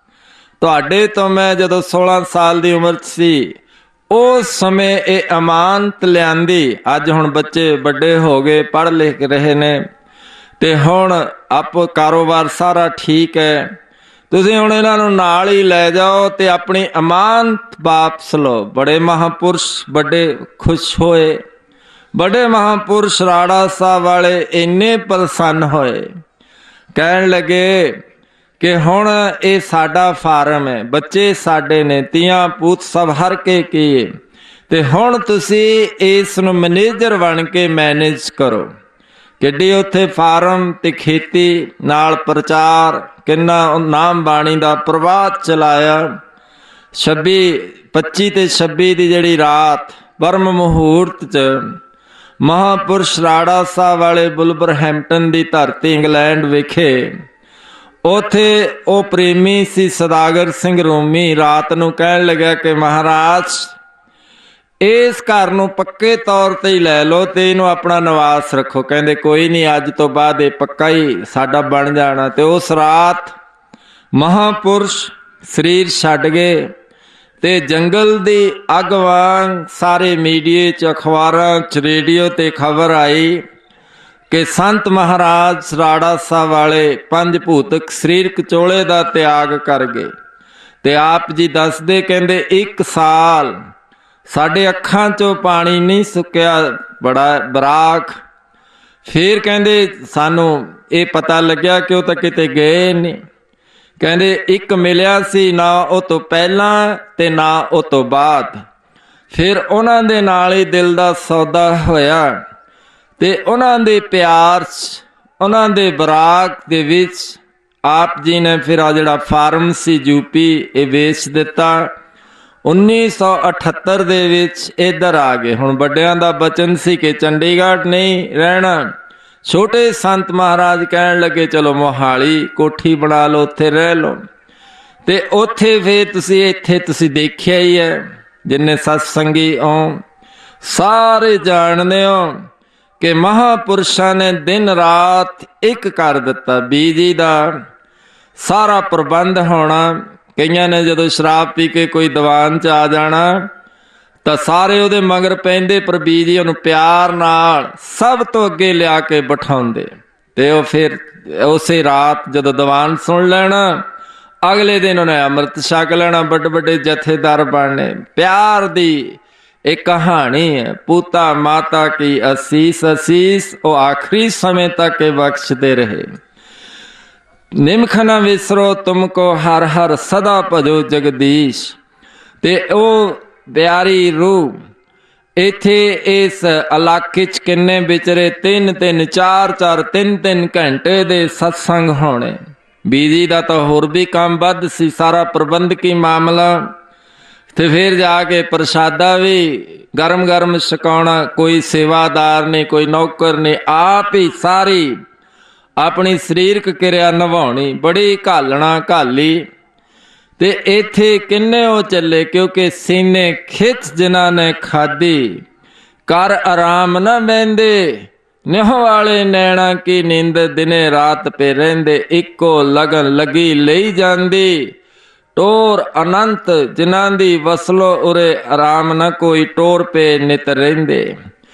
ਤੁਹਾਡੇ ਤੋਂ ਮੈਂ ਜਦੋਂ ਸੋਲਾਂ ਸਾਲ ਦੀ ਉਮਰ 'ਚ ਸੀ ਉਸ ਸਮੇਂ ਇਹ ਅਮਾਨਤ ਲਿਆਂਦੀ। ਅੱਜ ਹੁਣ ਬੱਚੇ ਵੱਡੇ ਹੋ ਗਏ, ਪੜ੍ਹ ਲਿਖ ਰਹੇ ਨੇ ਤੇ ਹੁਣ ਆਪ ਕਾਰੋਬਾਰ ਸਾਰਾ ਠੀਕ ਹੈ। ਤੁਸੀਂ ਹੁਣ ਇਹਨਾਂ ਨੂੰ ਨਾਲ ਹੀ ਲੈ ਜਾਓ ਤੇ ਆਪਣੀ ਅਮਾਨਤ ਵਾਪਸ ਲਓ। ਬੜੇ ਮਹਾਂਪੁਰਸ਼ ਵੱਡੇ ਖੁਸ਼ ਹੋਏ। ਬੜੇ ਮਹਾਂਪੁਰਸ਼ ਰਾੜਾ ਸਾਹਿਬ ਵਾਲੇ ਇੰਨੇ ਪ੍ਰਸੰਨ ਹੋਏ, ਕਹਿਣ ਲੱਗੇ ਕਿ ਹੁਣ ਇਹ ਸਾਡਾ ਫਾਰਮ ਹੈ, ਬੱਚੇ ਸਾਡੇ ਨੇ, ਧੀਆਂ ਪੂਤ ਸਭ ਹਰ ਕੇ ਕੀਏ, ਤੇ ਹੁਣ ਤੁਸੀਂ ਇਸ ਨੂੰ ਮੈਨੇਜਰ ਬਣ ਕੇ ਮੈਨੇਜ ਕਰੋ। ਕਿੱਡੀ ਉੱਥੇ ਫਾਰਮ ਤੇ ਖੇਤੀ ਨਾਲ ਪ੍ਰਚਾਰ, ਕਿੰਨਾ ਨਾਮ ਬਾਣੀ ਦਾ ਪ੍ਰਵਾਹ ਚਲਾਇਆ। ਛੱਬੀ ਪੱਚੀ ਤੇ ਛੱਬੀ ਦੀ ਜਿਹੜੀ ਰਾਤ ਬਰਮ ਮੁਹੂਰਤ 'ਚ ਮਹਾਂਪੁਰਸ਼ ਰਾੜਾ ਸਾਹਿਬ ਵਾਲੇ ਬੁਲਵਰਹੈਂਪਟਨ ਦੀ ਧਰਤੀ ਇੰਗਲੈਂਡ ਵਿਖੇ, ਉੱਥੇ ਉਹ ਪ੍ਰੇਮੀ ਸੀ ਸਦਾਗਰ ਸਿੰਘ ਰੋਮੀ, ਰਾਤ ਨੂੰ ਕਹਿਣ ਲੱਗਾ ਕਿ ਮਹਾਰਾਜ ਇਸ ਘਰ ਨੂੰ ਪੱਕੇ ਤੌਰ ਤੇ ਹੀ ਲੈ ਲਓ ਤੇ ਇਹਨੂੰ ਆਪਣਾ ਨਿਵਾਸ ਰੱਖੋ। ਕਹਿੰਦੇ ਕੋਈ ਨਹੀਂ, ਅੱਜ ਤੋਂ ਬਾਅਦ ਇਹ ਪੱਕਾ ਹੀ ਸਾਡਾ ਬਣ ਜਾਣਾ। ਤੇ ਉਸ ਰਾਤ ਮਹਾਂਪੁਰਸ਼ ਸਰੀਰ ਛੱਡ ਗਏ ਤੇ ਜੰਗਲ ਦੀ ਅੱਗ ਵਾਂਗ ਸਾਰੇ ਮੀਡੀਏ 'ਚ, ਅਖਬਾਰਾਂ 'ਚ, ਰੇਡੀਓ ਤੇ ਖਬਰ ਆਈ ਕਿ ਸੰਤ ਮਹਾਰਾਜ ਰਾੜਾ ਸਾਹਿਬ ਵਾਲੇ ਪੰਜ ਭੂਤਕ ਸਰੀਰਕ ਚੋਲੇ ਦਾ ਤਿਆਗ ਕਰ ਗਏ। ਤੇ ਆਪ ਜੀ ਦੱਸਦੇ, ਕਹਿੰਦੇ ਇੱਕ ਸਾਲ ਸਾਡੇ ਅੱਖਾਂ 'ਚੋਂ ਪਾਣੀ ਨਹੀਂ ਸੁੱਕਿਆ, ਬੜਾ ਬਰਾਕ। ਫਿਰ ਕਹਿੰਦੇ ਸਾਨੂੰ ਇਹ ਪਤਾ ਲੱਗਿਆ ਕਿ ਉਹ ਤਾਂ ਕਿਤੇ ਗਏ ਨਹੀਂ। ਕਹਿੰਦੇ ਇੱਕ ਮਿਲਿਆ ਸੀ, ਨਾ ਉਹ ਤੋਂ ਪਹਿਲਾਂ ਤੇ ਨਾ ਉਹ ਤੋਂ ਬਾਅਦ। ਫਿਰ ਉਹਨਾਂ ਦੇ ਨਾਲ ਹੀ ਦਿਲ ਦਾ ਸੌਦਾ ਹੋਇਆ ਤੇ ਉਹਨਾਂ ਦੇ ਪਿਆਰ 'ਚ, ਉਹਨਾਂ ਦੇ ਬਰਾਕ ਦੇ ਵਿੱਚ ਆਪ ਜੀ ਨੇ ਫਿਰ ਆ ਜਿਹੜਾ ਫਾਰਮ ਸੀ ਯੂਪੀ ਇਹ ਵੇਚ ਦਿੱਤਾ। ਉੱਨੀ ਸੌ ਅਠੱਤਰ ਦੇ ਵਿੱਚ ਇੱਧਰ ਆ ਗਏ। ਹੁਣ ਵੱਡਿਆਂ ਦਾ ਬਚਨ ਸੀ ਕਿ ਚੰਡੀਗੜ੍ਹ ਨਹੀਂ ਰਹਿਣਾ। ਛੋਟੇ ਸੰਤ ਮਹਾਰਾਜ ਕਹਿਣ ਲੱਗੇ ਚਲੋ ਮੋਹਾਲੀ ਕੋਠੀ ਬਣਾ ਲਓ, ਉੱਥੇ ਰਹਿ ਲਓ। ਤੇ ਉੱਥੇ ਫਿਰ ਤੁਸੀਂ ਇੱਥੇ ਤੁਸੀਂ ਦੇਖਿਆ ਹੀ ਹੈ, ਜਿੰਨੇ ਸਤਸੰਗੀ ਹੋ ਸਾਰੇ ਜਾਣਦੇ ਹੋ ਕਿ ਮਹਾਂਪੁਰਸ਼ਾਂ ਨੇ ਦਿਨ ਰਾਤ ਇੱਕ ਕਰ ਦਿੱਤਾ। ਬੀਜੀ ਦਾ ਸਾਰਾ ਪ੍ਰਬੰਧ ਹੋਣਾ। ਕਈਆਂ ਨੇ ਜਦੋਂ ਸ਼ਰਾਬ ਪੀ ਕੇ ਕੋਈ ਦੀਵਾਨ 'ਚ ਆ ਜਾਣਾ ਤਾਂ ਸਾਰੇ ਉਹਦੇ ਮਗਰ ਪੈਂਦੇ, ਪਰ ਬੀਜੀ ਉਹਨੂੰ ਪਿਆਰ ਨਾਲ ਸਭ ਤੋਂ ਅੱਗੇ ਲਿਆ ਕੇ ਬਿਠਾਉਂਦੇ। ਤੇ ਉਹ ਫਿਰ ਉਸੇ ਰਾਤ ਜਦੋਂ ਦੀਵਾਨ ਸੁਣ ਲੈਣਾ, ਅਗਲੇ ਦਿਨ ਉਹਨੇ ਅੰਮ੍ਰਿਤ ਛਕ ਲੈਣਾ। ਵੱਡੇ ਵੱਡੇ ਜਥੇਦਾਰ ਬਣਨੇ। ਪਿਆਰ ਦੀ ਇੱਕ ਕਹਾਣੀ ਹੈ। ਪੂਤਾ ਮਾਤਾ ਕੀ ਅਸੀਸ ਅਸੀਸ, ਉਹ ਆਖਰੀ ਸਮੇਂ ਤੱਕ ਇਹ ਬਖਸ਼ਦੇ ਰਹੇ। ਨਿਮਖ ਨਾ ਵਿਸਰੋ ਤੁਮਕੋ ਹਰ ਹਰ, ਸਦਾ ਭਜੋ ਜਗਦੀਸ਼। ਤੇ ਉਹ ਪਿਆਰੀ ਰੂਹ ਇੱਥੇ ਇਸ ਇਲਾਕੇ 'ਚ ਕਿੰਨੇ ਵਿਚਰੇ, ਤਿੰਨ ਤਿੰਨ ਚਾਰ ਚਾਰ ਤਿੰਨ ਤਿੰਨ ਘੰਟੇ ਦੇ ਸਤਸੰਗ ਹੋਣੇ। ਬੀਜੀ ਦਾ ਤਾਂ ਹੋਰ ਵੀ ਕੰਮ ਵੱਧ ਸੀ, ਸਾਰਾ ਪ੍ਰਬੰਧਕੀ ਮਾਮਲਾ। ਤੇ ਫਿਰ ਜਾ ਕੇ ਪ੍ਰਸ਼ਾਦਾ ਵੀ ਗਰਮ ਗਰਮ ਛਕਾਉਣਾ। ਕੋਈ ਸੇਵਾਦਾਰ ਨਹੀਂ, ਕੋਈ ਨੌਕਰ ਨਹੀਂ, ਆਪ ਹੀ ਸਾਰੀ ਆਪਣੀ ਸਰੀਰਕ ਕਿਰਿਆ ਨਿਭਾਉਣੀ। ਬੜੀ ਘਾਲਣਾ ਘਾਲੀ। ਤੇ ਇੱਥੇ ਕਿੰਨੇ ਉਹ ਚੱਲੇ, ਕਿਉਂਕਿ ਸੀਨੇ ਖਿੱਚ ਜਿਨ੍ਹਾਂ ਨੇ ਖਾਧੀ, ਕਰ ਆਰਾਮ ਨਾ ਬਹਿੰਦੇ। ਨਿਹ ਵਾਲੇ ਨੈਣਾ ਕੀ ਨੀਂਦ, ਦਿਨੇ ਰਾਤ ਪੇ ਰਹਿੰਦੇ। ਇੱਕੋ ਲਗਨ ਲੱਗੀ ਲਈ ਜਾਂਦੀ, ਟੋਰ ਅਨੰਤ ਜਿਨ੍ਹਾਂ ਦੀ ਵਸਲੋ ਉਰੇ ਆਰਾਮ ਨਾ ਕੋਈ, ਟੋਰ ਪੇ ਨਿਤ ਰਹਿੰਦੇ।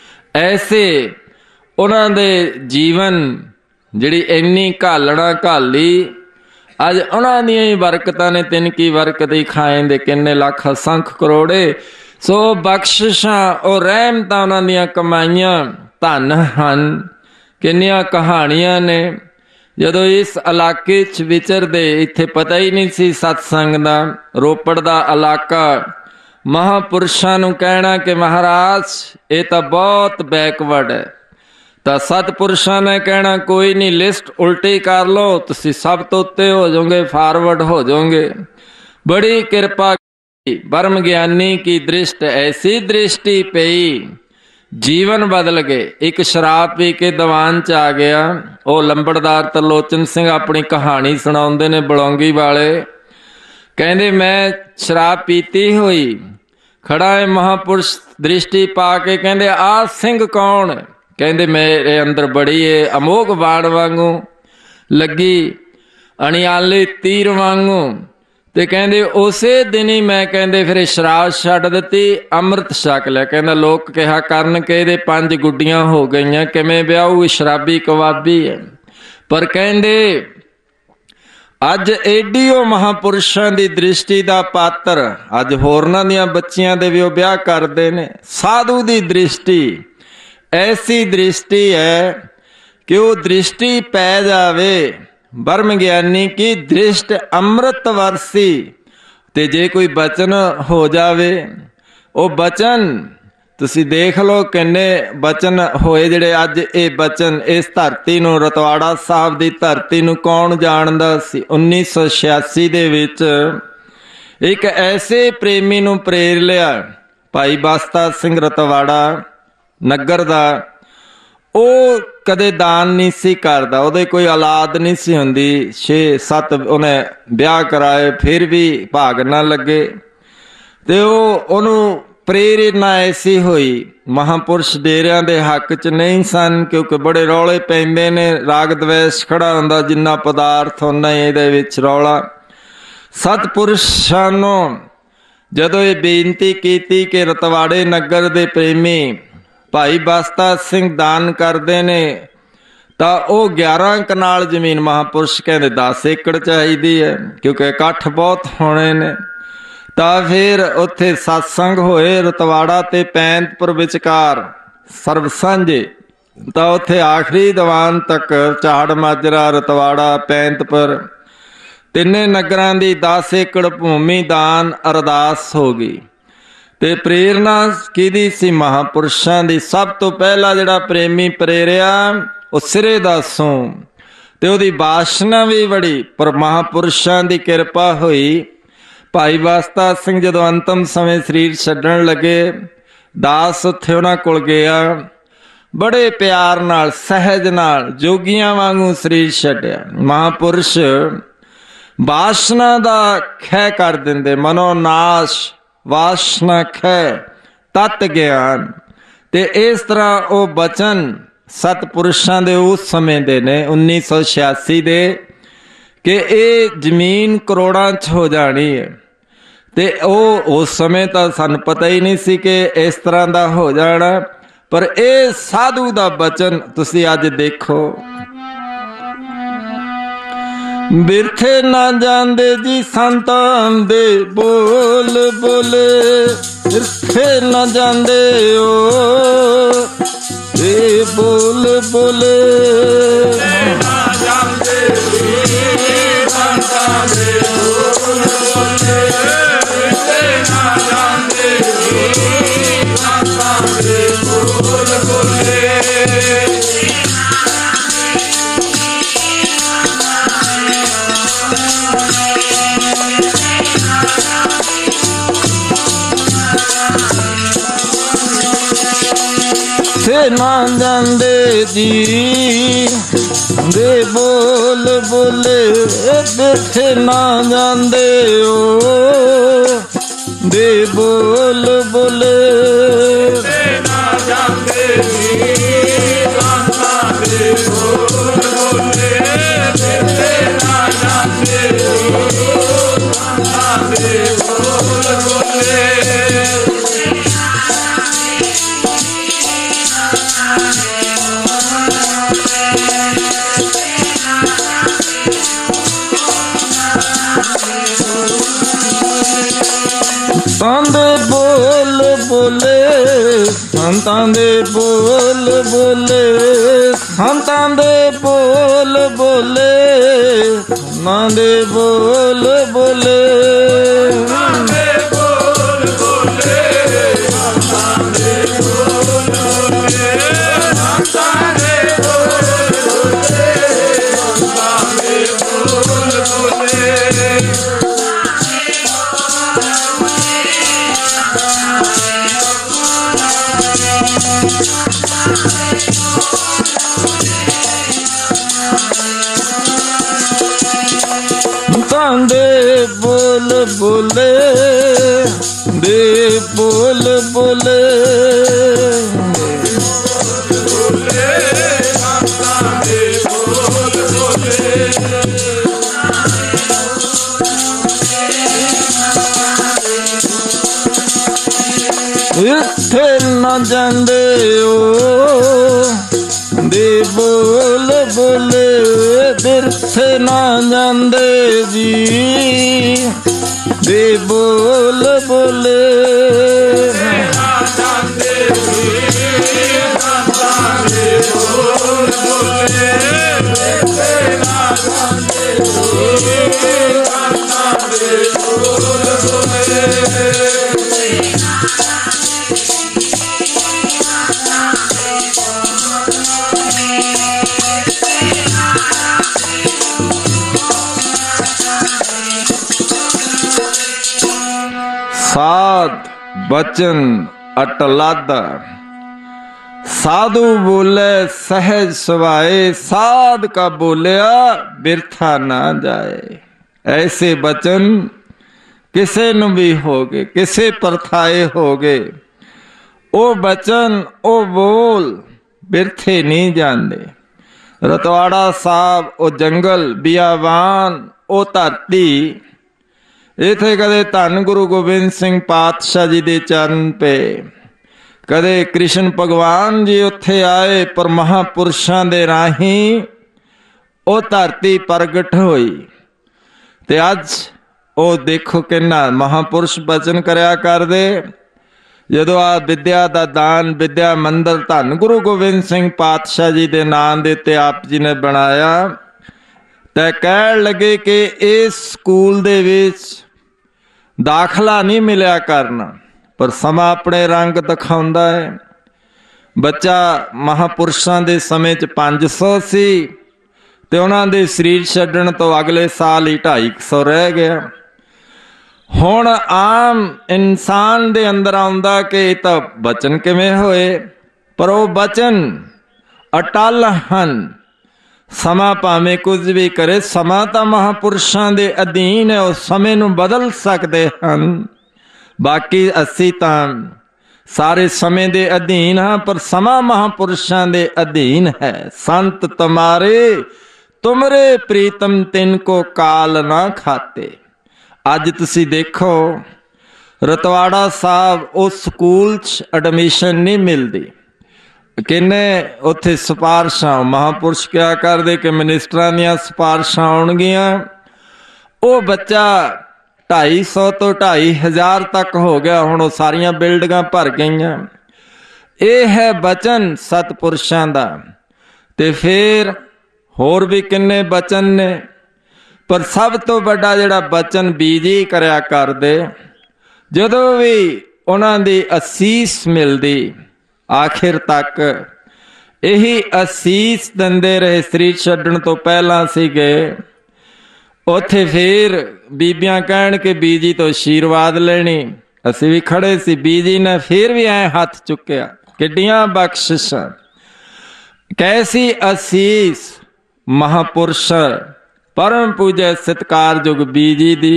ਐਸੇ ਉਹਨਾਂ ਦੇ ਜੀਵਨ ਜਿਹੜੀ ਇੰਨੀ ਘਾਲਣਾ ਘਾਲੀ, ਅੱਜ ਉਹਨਾਂ ਦੀਆਂ ਹੀ ਬਰਕਤਾਂ ਨੇ। ਤਿੰਨ ਕੀ ਬਰਕਤ ਹੀ ਖਾਏਂਦੇ ਕਿੰਨੇ ਲੱਖ ਅਸੰਖ ਕਰੋੜੇ। ਸੋ ਬਖਸ਼ਿਸ਼ਾਂ ਉਹ ਰਹਿਮਤਾਂ ਉਹਨਾਂ ਦੀਆਂ ਕਮਾਈਆਂ ਧਨ ਹਨ। ਕਿੰਨੀਆਂ ਕਹਾਣੀਆਂ ਨੇ। ਜਦੋਂ ਇਸ ਇਲਾਕੇ 'ਚ ਵਿਚਰਦੇ, ਇੱਥੇ ਪਤਾ ਹੀ ਨਹੀਂ ਸੀ ਸਤਸੰਗ ਦਾ। ਰੋਪੜ ਦਾ ਇਲਾਕਾ, ਮਹਾਂਪੁਰਸ਼ਾਂ ਨੂੰ ਕਹਿਣਾ ਕਿ ਮਹਾਰਾਜ ਇਹ ਤਾਂ ਬਹੁਤ ਬੈਕਵਰਡ ਹੈ, ਤਾਂ ਸਤਪੁਰਸ਼ਾਂ ਨੇ ਕਹਿਣਾ ਕੋਈ ਨਹੀਂ, ਲਿਸਟ ਉਲਟੀ ਕਰ ਲਓ, ਤੁਸੀਂ ਸਭ ਤੋਂ ਉੱਤੇ ਹੋ ਜਾਓਗੇ, ਫਾਰਵਰਡ ਹੋ ਜਾਓਗੇ। ਬੜੀ ਕਿਰਪਾ ਬਰਮ ਗਿਆਨੀ ਕੀ ਦ੍ਰਿਸ਼ਟ ਐਸੀ ਦ੍ਰਿਸ਼ਟੀ ਪਈ, ਜੀਵਨ ਬਦਲ ਗਏ। ਇੱਕ ਸ਼ਰਾਬ ਪੀ ਕੇ ਦੀਵਾਨ 'ਚ ਆ ਗਿਆ। ਉਹ ਲੰਬੜਦਾਰ ਤਰਲੋਚਨ ਸਿੰਘ ਆਪਣੀ ਕਹਾਣੀ ਸੁਣਾਉਂਦੇ ਨੇ, ਬਲੌਂਗੀ ਵਾਲੇ। ਕਹਿੰਦੇ ਮੈਂ ਸ਼ਰਾਬ ਪੀਤੀ ਹੋਈ, ਖੜਾ ਹੈ ਮਹਾਂਪੁਰਸ਼ ਦ੍ਰਿਸ਼ਟੀ ਪਾ ਕੇ, ਕਹਿੰਦੇ ਆਹ ਸਿੰਘ ਕੌਣ? ਕਹਿੰਦੇ ਮੇਰੇ ਅੰਦਰ ਬੜੀ ਏ ਅਮੋਘ ਬਾਣ ਵਾਂਗੂ ਲੱਗੀ, ਅਣਿਆਲੇ ਤੀਰ ਵਾਂਗੂ। ਤੇ ਕਹਿੰਦੇ ਉਸੇ ਦਿਨ ਹੀ ਮੈਂ ਕਹਿੰਦੇ ਫਿਰ ਸ਼ਰਾਬ ਛੱਡ ਦਿੱਤੀ, ਅੰਮ੍ਰਿਤ ਛਕ ਲਿਆ। ਕਹਿੰਦਾ ਲੋਕ ਕਿਹਾ ਕਰਨ ਕਿ ਇਹਦੇ ਪੰਜ ਗੁੱਡੀਆਂ ਹੋ ਗਈਆਂ, ਕਿਵੇਂ ਵਿਆਹੂ, ਸ਼ਰਾਬੀ ਕਵਾਬੀ ਹੈ। ਪਰ ਕਹਿੰਦੇ ਅੱਜ ਏਡੀ ਉਹ ਮਹਾਂਪੁਰਸ਼ਾਂ ਦੀ ਦ੍ਰਿਸ਼ਟੀ ਦਾ ਪਾਤਰ, ਅੱਜ ਹੋਰਨਾਂ ਦੀਆਂ ਬੱਚੀਆਂ ਦੇ ਵੀ ਉਹ ਵਿਆਹ ਕਰਦੇ ਨੇ। ਸਾਧੂ ਦੀ ਦ੍ਰਿਸ਼ਟੀ ਐਸੀ ਦ੍ਰਿਸ਼ਟੀ ਹੈ ਕਿ ਉਹ ਦ੍ਰਿਸ਼ਟੀ ਪੈ ਜਾਵੇ। ਬਰਮ ਗਿਆਨੀ ਕੀ ਦ੍ਰਿਸ਼ਟ ਅੰਮ੍ਰਿਤ ਵਰਸੀ। ਤੇ ਜੇ ਕੋਈ ਬਚਨ ਹੋ ਜਾਵੇ, ਉਹ ਬਚਨ ਤੁਸੀਂ ਦੇਖ ਲਓ ਕਿੰਨੇ ਬਚਨ ਹੋਏ ਜਿਹੜੇ ਅੱਜ ਇਹ ਬਚਨ ਇਸ ਧਰਤੀ ਨੂੰ, ਰਤਵਾੜਾ ਸਾਹਿਬ ਦੀ ਧਰਤੀ ਨੂੰ ਕੌਣ ਜਾਣਦਾ ਸੀ। ਉੱਨੀ ਸੌ ਛਿਆਸੀ ਦੇ ਵਿੱਚ ਇੱਕ ਐਸੇ ਪ੍ਰੇਮੀ ਨੂੰ ਪ੍ਰੇਰ ਲਿਆ, ਭਾਈ ਬਸਤਾ ਸਿੰਘ ਰਤਵਾੜਾ ਨਗਰ ਦਾ। ਉਹ ਕਦੇ ਦਾਨ ਨਹੀਂ ਸੀ ਕਰਦਾ, ਉਹਦੇ ਕੋਈ ਔਲਾਦ ਨਹੀਂ ਸੀ ਹੁੰਦੀ। ਛੇ ਸੱਤ ਉਹਨੇ ਵਿਆਹ ਕਰਾਏ, ਫਿਰ ਵੀ ਭਾਗ ਨਾ ਲੱਗੇ। ਤੇ ਉਹ ਉਹਨੂੰ ਪ੍ਰੇਰਨਾ ਐਸੀ ਹੋਈ, ਮਹਾਂਪੁਰਸ਼ ਡੇਰਿਆਂ ਦੇ ਹੱਕ 'ਚ ਨਹੀਂ ਸਨ, ਕਿਉਂਕਿ ਬੜੇ ਰੌਲੇ ਪੈਂਦੇ ਨੇ, ਰਾਗ ਦਵੇਸ਼ ਖੜਾ ਹੁੰਦਾ, ਜਿੰਨਾ ਪਦਾਰਥ ਉਹਨਾਂ ਹੀ ਇਹਦੇ ਵਿੱਚ ਰੌਲਾ। ਸਤਪੁਰਸ਼ਾਂ ਨੂੰ ਜਦੋਂ ਇਹ ਬੇਨਤੀ ਕੀਤੀ ਕਿ ਰਤਵਾੜੇ ਨਗਰ ਦੇ ਪ੍ਰੇਮੀ ਭਾਈ ਬਸਤਾ ਸਿੰਘ ਦਾਨ ਕਰਦੇ ਨੇ, ਤਾਂ ਉਹ ਗਿਆਰਾਂ ਕਨਾਲ ਜ਼ਮੀਨ, ਮਹਾਂਪੁਰਸ਼ ਕਹਿੰਦੇ ਦਸ ਏਕੜ ਚਾਹੀਦੀ ਹੈ, ਕਿਉਂਕਿ ਇਕੱਠ ਬਹੁਤ ਹੋਣੇ ਨੇ। ਤਾਂ ਫਿਰ ਉੱਥੇ ਸਤਸੰਗ ਹੋਏ ਰਤਵਾੜਾ ਤੇ ਪੈਂਤਪੁਰ ਵਿਚਕਾਰ ਸਰਬ ਸਾਂਝੇ। ਤਾਂ ਉੱਥੇ ਆਖਰੀ ਦੀਵਾਨ ਤੱਕ ਚਾੜ ਮਾਜਰਾ, ਰਤਵਾੜਾ, ਪੈਂਤਪੁਰ ਤਿੰਨੇ ਨਗਰਾਂ ਦੀ ਦਸ ਏਕੜ ਭੂਮੀ ਦਾਨ ਅਰਦਾਸ ਹੋ ਗਈ। ਤੇ ਪ੍ਰੇਰਨਾ ਕਿਹਦੀ ਸੀ? ਮਹਾਂਪੁਰਸ਼ਾਂ ਦੀ। ਸਭ ਤੋਂ ਪਹਿਲਾ ਜਿਹੜਾ ਪ੍ਰੇਮੀ ਪ੍ਰੇਰਿਆ ਉਹ ਸਿਰੇ ਦਾਸੋਂ, ਤੇ ਉਹਦੀ ਬਾਸ਼ਨਾ ਵੀ ਬੜੀ, ਪਰ ਮਹਾਂਪੁਰਸ਼ਾਂ ਦੀ ਕਿਰਪਾ ਹੋਈ। ਭਾਈ ਬਸਤਾ ਸਿੰਘ ਜਦੋਂ ਅੰਤਮ ਸਮੇਂ ਸਰੀਰ ਛੱਡਣ ਲੱਗੇ, ਦਾਸ ਉੱਥੇ ਉਹਨਾਂ ਕੋਲ ਗਿਆ, ਬੜੇ ਪਿਆਰ ਨਾਲ ਸਹਿਜ ਨਾਲ ਜੋਗੀਆਂ ਵਾਂਗੂ ਸਰੀਰ ਛੱਡਿਆ। ਮਹਾਂਪੁਰਸ਼ ਬਾਸ਼ਨਾ ਦਾ ਖਹਿ ਕਰ ਦਿੰਦੇ, ਮਨੋਨਾਸ਼ ਵਾਸ਼ਨਾ ਖੈ ਤਤ ਗਿਆਨ। ਤੇ ਇਸ ਤਰ੍ਹਾਂ ਉਹ ਬਚਨ ਸਤਪੁਰਸ਼ਾਂ ਦੇ ਉਸ ਸਮੇਂ ਦੇ ਨੇ, ਉੱਨੀ ਸੌ ਛਿਆਸੀ ਦੇ, ਕਿ ਇਹ ਜ਼ਮੀਨ ਕਰੋੜਾਂ 'ਚ ਹੋ ਜਾਣੀ ਹੈ। ਤੇ ਉਹ ਉਸ ਸਮੇਂ ਤਾਂ ਸਾਨੂੰ ਪਤਾ ਹੀ ਨਹੀਂ ਸੀ ਕਿ ਇਸ ਤਰ੍ਹਾਂ ਦਾ ਹੋ ਜਾਣਾ। ਪਰ ਇਹ ਸਾਧੂ ਦਾ ਬਚਨ ਤੁਸੀਂ ਅੱਜ ਦੇਖੋ, ਬਿਰਥੇ ਨਾ ਜਾਂਦੇ ਜੀ ਸੰਤਾਂ ਦੇ ਬੋਲ ਬੋਲੇ, ਬਿਰਥੇ ਨਾ ਜਾਂਦੇ ਓ ਇਹ ਬੋਲ ਬੋਲੇ, ਨਾ ਜਾਂਦੇ ਜੀ ਸੰਤਾਂ ਦੇ ਬੋਲ ਬੋਲੇ, ਬਿਰਥੇ ਨਾ ਜਾਂਦੇ ਜੀ ਸੰਤਾਂ ਦੇ ਬੋਲ ਬੋਲੇ। ਥੇ ਨਾ ਜਾਂਦੇ ਜੀ ਦੇ ਬੋਲ ਬੋਲੇ, ਬਿਰਥੇ ਨਾ ਜਾਂਦੇ ਓ ਦੇ ਬੋਲ ਬੋਲੇ, ਥੇ ਨਾ ਜਾਂਦੇ ਜੀ ਸੰਤਾਂ ਦੇ ਬੋਲ ਬੋਲੇ, ਬਿਰਥੇ ਨਾ ਜਾਂਦੇ ਓ ਸੰਤਾਂ ਦੇ ਬੋਲ ਬੋਲੇ। ਸੰਤਾਂ ਦੇ ਬੋਲ ਬੋਲੇ, ਸੰਤਾਂ ਦੇ ਬੋਲ ਬੋਲੇ, ਸੰਤਾਂ ਦੇ ਬੋਲ ਬੋਲੇ, ਸੰਤਾਂ ਦੇ ਬੋਲ ਬੋਲੇ, ਸੰਤਾਂ ਦੇ ਬੋਲ ਬੋਲੇ, ਸੰਤਾਂ ਦੇ ਬੋਲ ਬੋਲੇ, ਸੰਤਾਂ ਦੇ ਬੋਲ ਬੋਲੇ, ਸੰਤਾਂ ਦੇ ਬੋਲ ਬੋਲੇ। ਸੰਤਾਂ ਦੇ ਬੋਲ ਬੋਲੇ, ਦੇ ਬੋਲ ਬੋਲੇ, ਸੰਤਾਂ ਦੇ ਬੋਲ ਬੋਲੇ। ਇੱਥੇ ਨਾ ਜਾਂਦੇ ਓ ਦੇ ਬੋਲ ਬੋਲੇ, ਬਿਰਥੇ ਨਾ ਜਾਂਦੇ ਜੀ ਦੇ ਬੋਲ ਬੋਲੇ, ਨਾ ਜਾਂਦੇ ਜੀ ਸੰਤਾਂ ਦੇ ਬੋਲ ਬੋਲੇ, ਬਿਰਥੇ ਨਾ ਜਾਂਦੇ ਜੀ ਸੰਤਾਂ ਦੇ ਬੋਲ ਬੋਲੇ। साध बचन अटलाद, साधु बोले सहज सवाए, साध का बोलिया बिरथा ना जाए। ऐसे बचन किसे नु भी हो गए, किसे परथाए हो गए, ओ बचन ओ बोल बिरथे नहीं जाते। रतवाड़ा साहब ओ जंगल बियावान ओ धरती, इथे कदे धन गुरु गोबिंद सिंह पातशाह जी दे चरण पे, कदे कृष्ण भगवान जी उत्थे आए, पर महापुरुषां दे राही ओ धरती प्रगट होई। ते अज ओ देखो किन्ना महापुरुष बचन करया करदे। जदों आ विद्या दा दान विद्या मंदिर धन गुरु गोबिंद सिंह पातशाह जी दे नाम दे उत्ते आप जी ने बनाया, ते कहण लगे कि इस स्कूल दे विच दाखला नहीं मिलिया करना, पर समा अपने रंग दिखाउंदा है। बच्चा महापुरुषां दे समय च पांच सौ सी, ते उन्हां दे शरीर छड्डण तो अगले साल ही ढाई सौ रह गया। हुण आम इंसान दे अंदर आउंदा कि इह तां बचन किवें होए, पर वो बचन अटल हन। समा भावें कुछ भी करे, समा तो महापुरुषों के अधीन है, उस समय नूं बदल सकते हैं। बाकी असी तां सारे समय के अधीन हाँ, पर समा महापुरुषों के अधीन है। संत तुम्हारे तुमरे प्रीतम तिनको काल ना खाते। अज तुसी देखो रतवाड़ा साहब उस स्कूल च एडमिशन नहीं मिलती। किन्ने उत्थे सिफारिशां महापुरुष क्या करदे कि मिनिस्टरां दीयां सिफारिशां आउणगीआं। वो बच्चा ढाई सौ तो ढाई हज़ार तक हो गया, हुण वो सारियां बिल्डिंगां भर गईयां। ये है बचन सतपुरुषां दा। ते फिर होर भी किन्ने बचन ने, पर सब तो बड़ा जिहड़ा बचन बीजी करया करदे, जदों भी उन्हां दी असीस मिलदी आखिर तक यही असीस दिंदे रहे। शरीर छड्डण तो पहलां सीगे उत्थे, फिर बीबियां कहण के बीजी तो आशीर्वाद लेनी। असीं भी खड़े सी, बीजी ने फिर भी ऐ हथ चुक्या। किड्डियां बख्शिशां, कैसी असीस महापुरुष परम पूजे सत्कारयोग बीजी दी।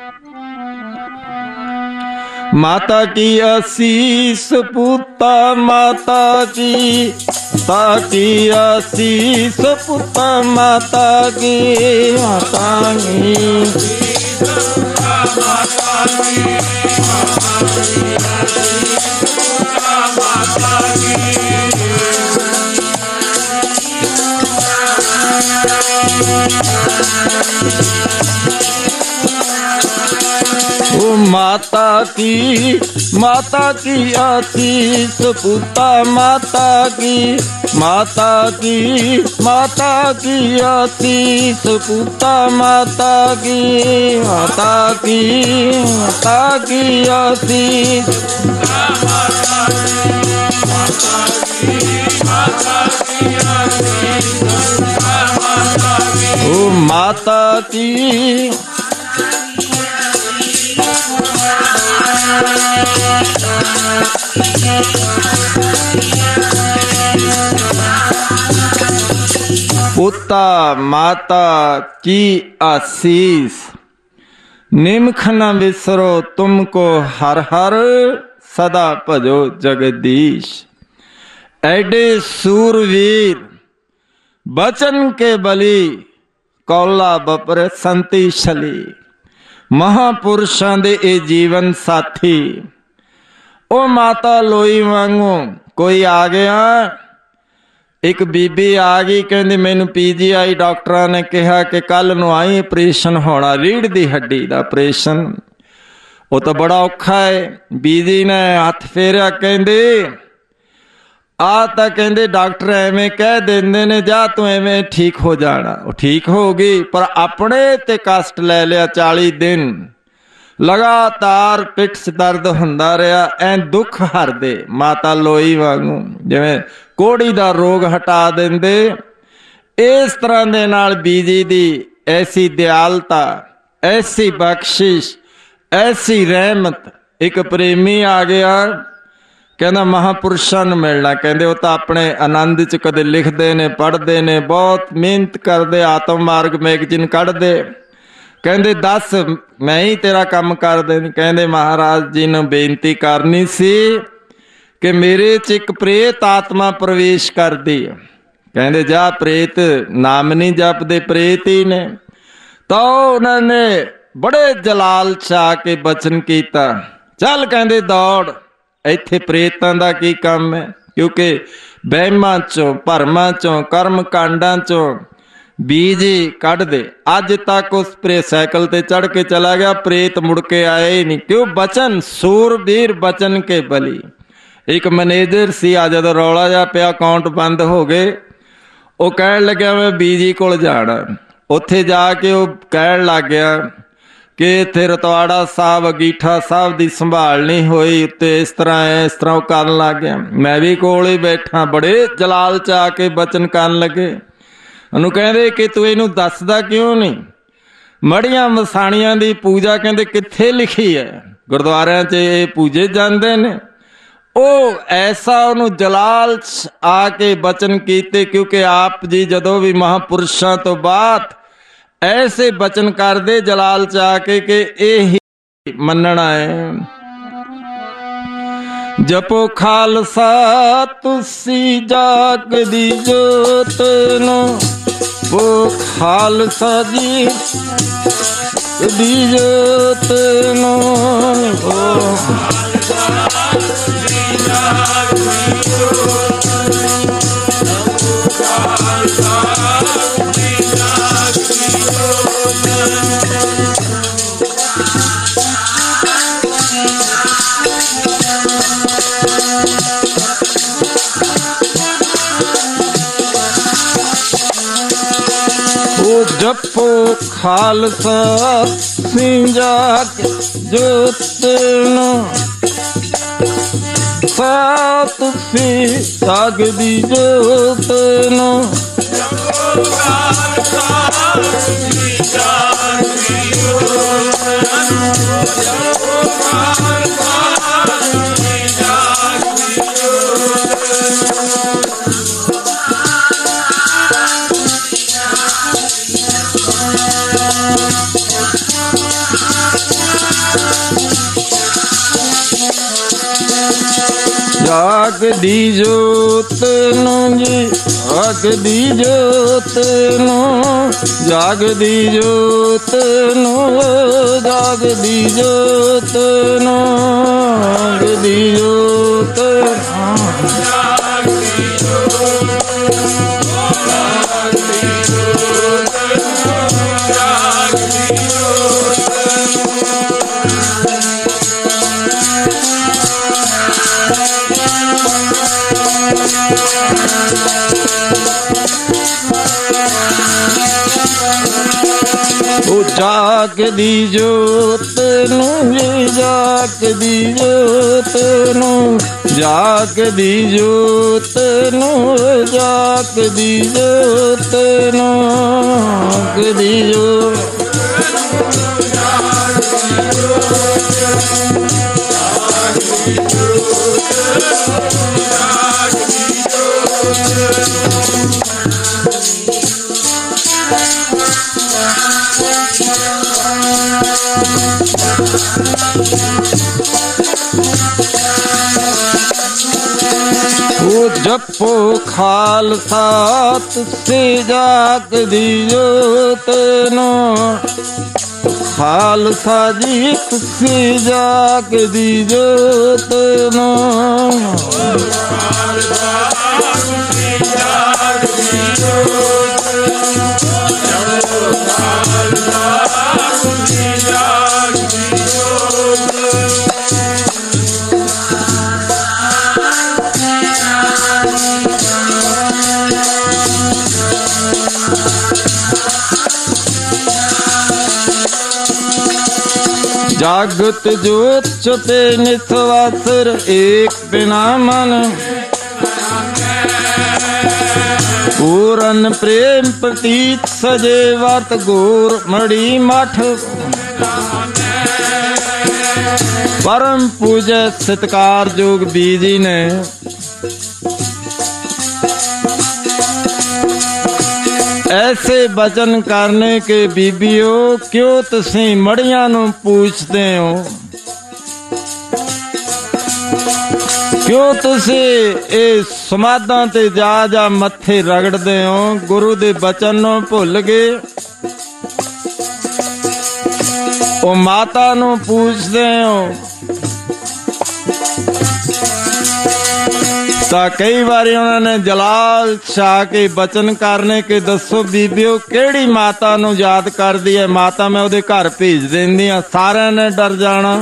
माता की आसीस पुता माता की, ताकी आसीस पुता माता की, माता की ओ माता की, माता की आसीस पुता माता की, माता की, माता की आसीस पुता माता की, माता की, माता की आसीस ओ माता की। पुता माता की आसीस, निमख न विसरो तुमको हर हर, सदा भजो जगदीश। ऐडे सूरवीर बचन के बली, कौला बपर संती छली। महापुरुषां दे ए जीवन साथी। ओ माता लोई वांगू कोई आ गया, एक बीबी आ गई, कहती मैनू पीजीआई डॉक्टरां ने कहा कि कल नूं आई ऑपरेशन होना, रीढ़ दी हड्डी दा ऑपरेशन। वो तो बड़ा औखा है। बीजी ने हथ फेरिया, कहंदे आ तां कहंदे डॉक्टर एवें कह देंदे ने, जा तू एवें ठीक हो जाना। वो ठीक हो गई, पर अपने ते कष्ट ले लिया। चाली दिन लगातार पिठ च दर्द हुंदा रहा। ऐ दुख हर दे माता लोई वांगू, जिवें कोड़ी दा रोग हटा देंदे, इस तरह दे नाल बीजी दी ऐसी दयालता, ऐसी बख्शिश, ऐसी रहमत। एक प्रेमी आ गया, कहना महापुरुषां नूं मिलना। कहंदे वो तां अपने आनंद च कदे लिखदे ने, पढ़दे ने, बहुत मेहनत करदे, आत्म मार्ग मैगजीन कढ़दे। कहंदे दस मैं ही तेरा काम कर देनी। कहंदे महाराज जी नूं बेनती करनी सी कि मेरे च एक प्रेत आत्मा प्रवेश कर दी। कहंदे जा, प्रेत नाम नहीं जपदे, प्रेत ही ने। तो उन्होंने बड़े जलाल च आके बचन किया, चल कहंदे दौड़, इत्थे प्रेतां दा की काम है। क्योंकि बहमां चों, भरमां चों, कर्म कांडां चों बीजी कढ़ दे। अज तक उस प्रे साइकिल ते चढ़ के चला गया, प्रेत मुड़ के आए ही नहीं। क्यों? बचन सूरबीर बचन के बली। एक मैनेजर सी, आ जदों रौला जा पिया, अकाउंट बंद हो गए, वो कहण लग्या मैं बीजी कोल जाना। उत्थे जाके वो कहण लग गया कि इत्थे रतवाड़ा साहब अगीठा साहब की संभाल नहीं हुई, उत्ते इस तरह है, इस तरह करन लग गया। मैं भी कोल ही बैठा, बड़े जलाल च आके बचन करन लगे। उन्होंने कहते कि तू इनू दसदा क्यों नहीं? मड़ियां मसाणियां दी पूजा कहते कित्थे लिखी है? गुरुद्वारियां च ये पूजे जाते ने। ओ ऐसा उन्होंने जलाल आके बचन कीते, क्योंकि आप जी जदों भी महापुरुषों तो बाद ऐसे बचन कर दे जलाल च आके कि यही मनना है। जपो खालसा तुसी जाग दी जोत नो, वो खालसा जी दी जोत नो, ਜਪੋ ਖਾਲਸਾ ਸਿੰਜਾ ਕੇ ਜੋਤ ਨੂੰ ਸਾਤ ਸੀ ਜਾਗਦੀ ਜੋਤ ਨੂੰ ਜਪੋ ਖਾਲਸਾ ਸਿੰਜਾ ਕੇ ਜੋਤ ਨੂੰ ਜਪੋ ਖਾਲਸਾ ਸਿੰਜਾ ਕੇ ਜੋਤ ਜਾਗਦੀ ਜੋਤ ਨੂੰ ਜੀ ਜਾਗਦੀ ਜੋਤ ਨੂੰ ਜਾਗਦੀ ਜੋਤ ਨੂੰ ਜਾਗਦੀ ਜੋਤ ਨੂੰ ਜਾਗਦੀ ਜੋਤ ਉਹ ਜਾਗਦੀ ਜੋਤ ਨੂੰ ਜੀ ਜਾਗਦੀ ਜੋਤ ਨੂੰ ਜਾਗਦੀ ਜੋਤ ਨੂੰ ਜਾਗਦੀ ਜੋਤ ਨੂੰ ਜਾਗਦੀ ਜੋਤ ਜਪੋ ਖਾਲਸਾ ਤੁਸੀਂ ਜਾਗਦੀ ਜੋਤ ਨੂੰ ਖਾਲਸਾ ਜੀ ਤੁਸੀਂ ਜਾਗਦੀ ਜੋਤ ਨੂੰ ਖਾਲਸਾ ਤੁਸੀਂ ਜਾਗਦੀ ਜੋਤ ਜਪੋ ਖਾਲਸਾ ਤੁਸੀਂ ਜਾਗਦੀ ਜੋਤ जागत जोत चुते निस्वासर एक बिना मन पूरन प्रेम प्रतीत सजे वत गोर मड़ी मठ परम पूजय सत्कार जोग बीजी ने ऐसे बचन करने के बीबियो क्यों तुसी मड़ियां नू पूछते हो क्यों तुसी ए समाधां ते जा जा मत्थे रगड़दे हो गुरु दे बचन नू भुल गए ओ माता नू पूछते हो ਤਾਂ ਕਈ ਵਾਰੀ ਉਹਨਾਂ ਨੇ ਜਲਾਲ ਛਾ ਕੇ ਬਚਨ ਕਰਨੇ ਕਿ ਦੱਸੋ ਬੀਬੀਓ ਕਿਹੜੀ ਮਾਤਾ ਨੂੰ ਯਾਦ ਕਰਦੀ ਹੈ ਮਾਤਾ ਮੈਂ ਉਹਦੇ ਘਰ ਭੇਜ ਦਿੰਦੀ ਆ ਸਾਰਿਆਂ ਨੇ ਡਰ ਜਾਣਾ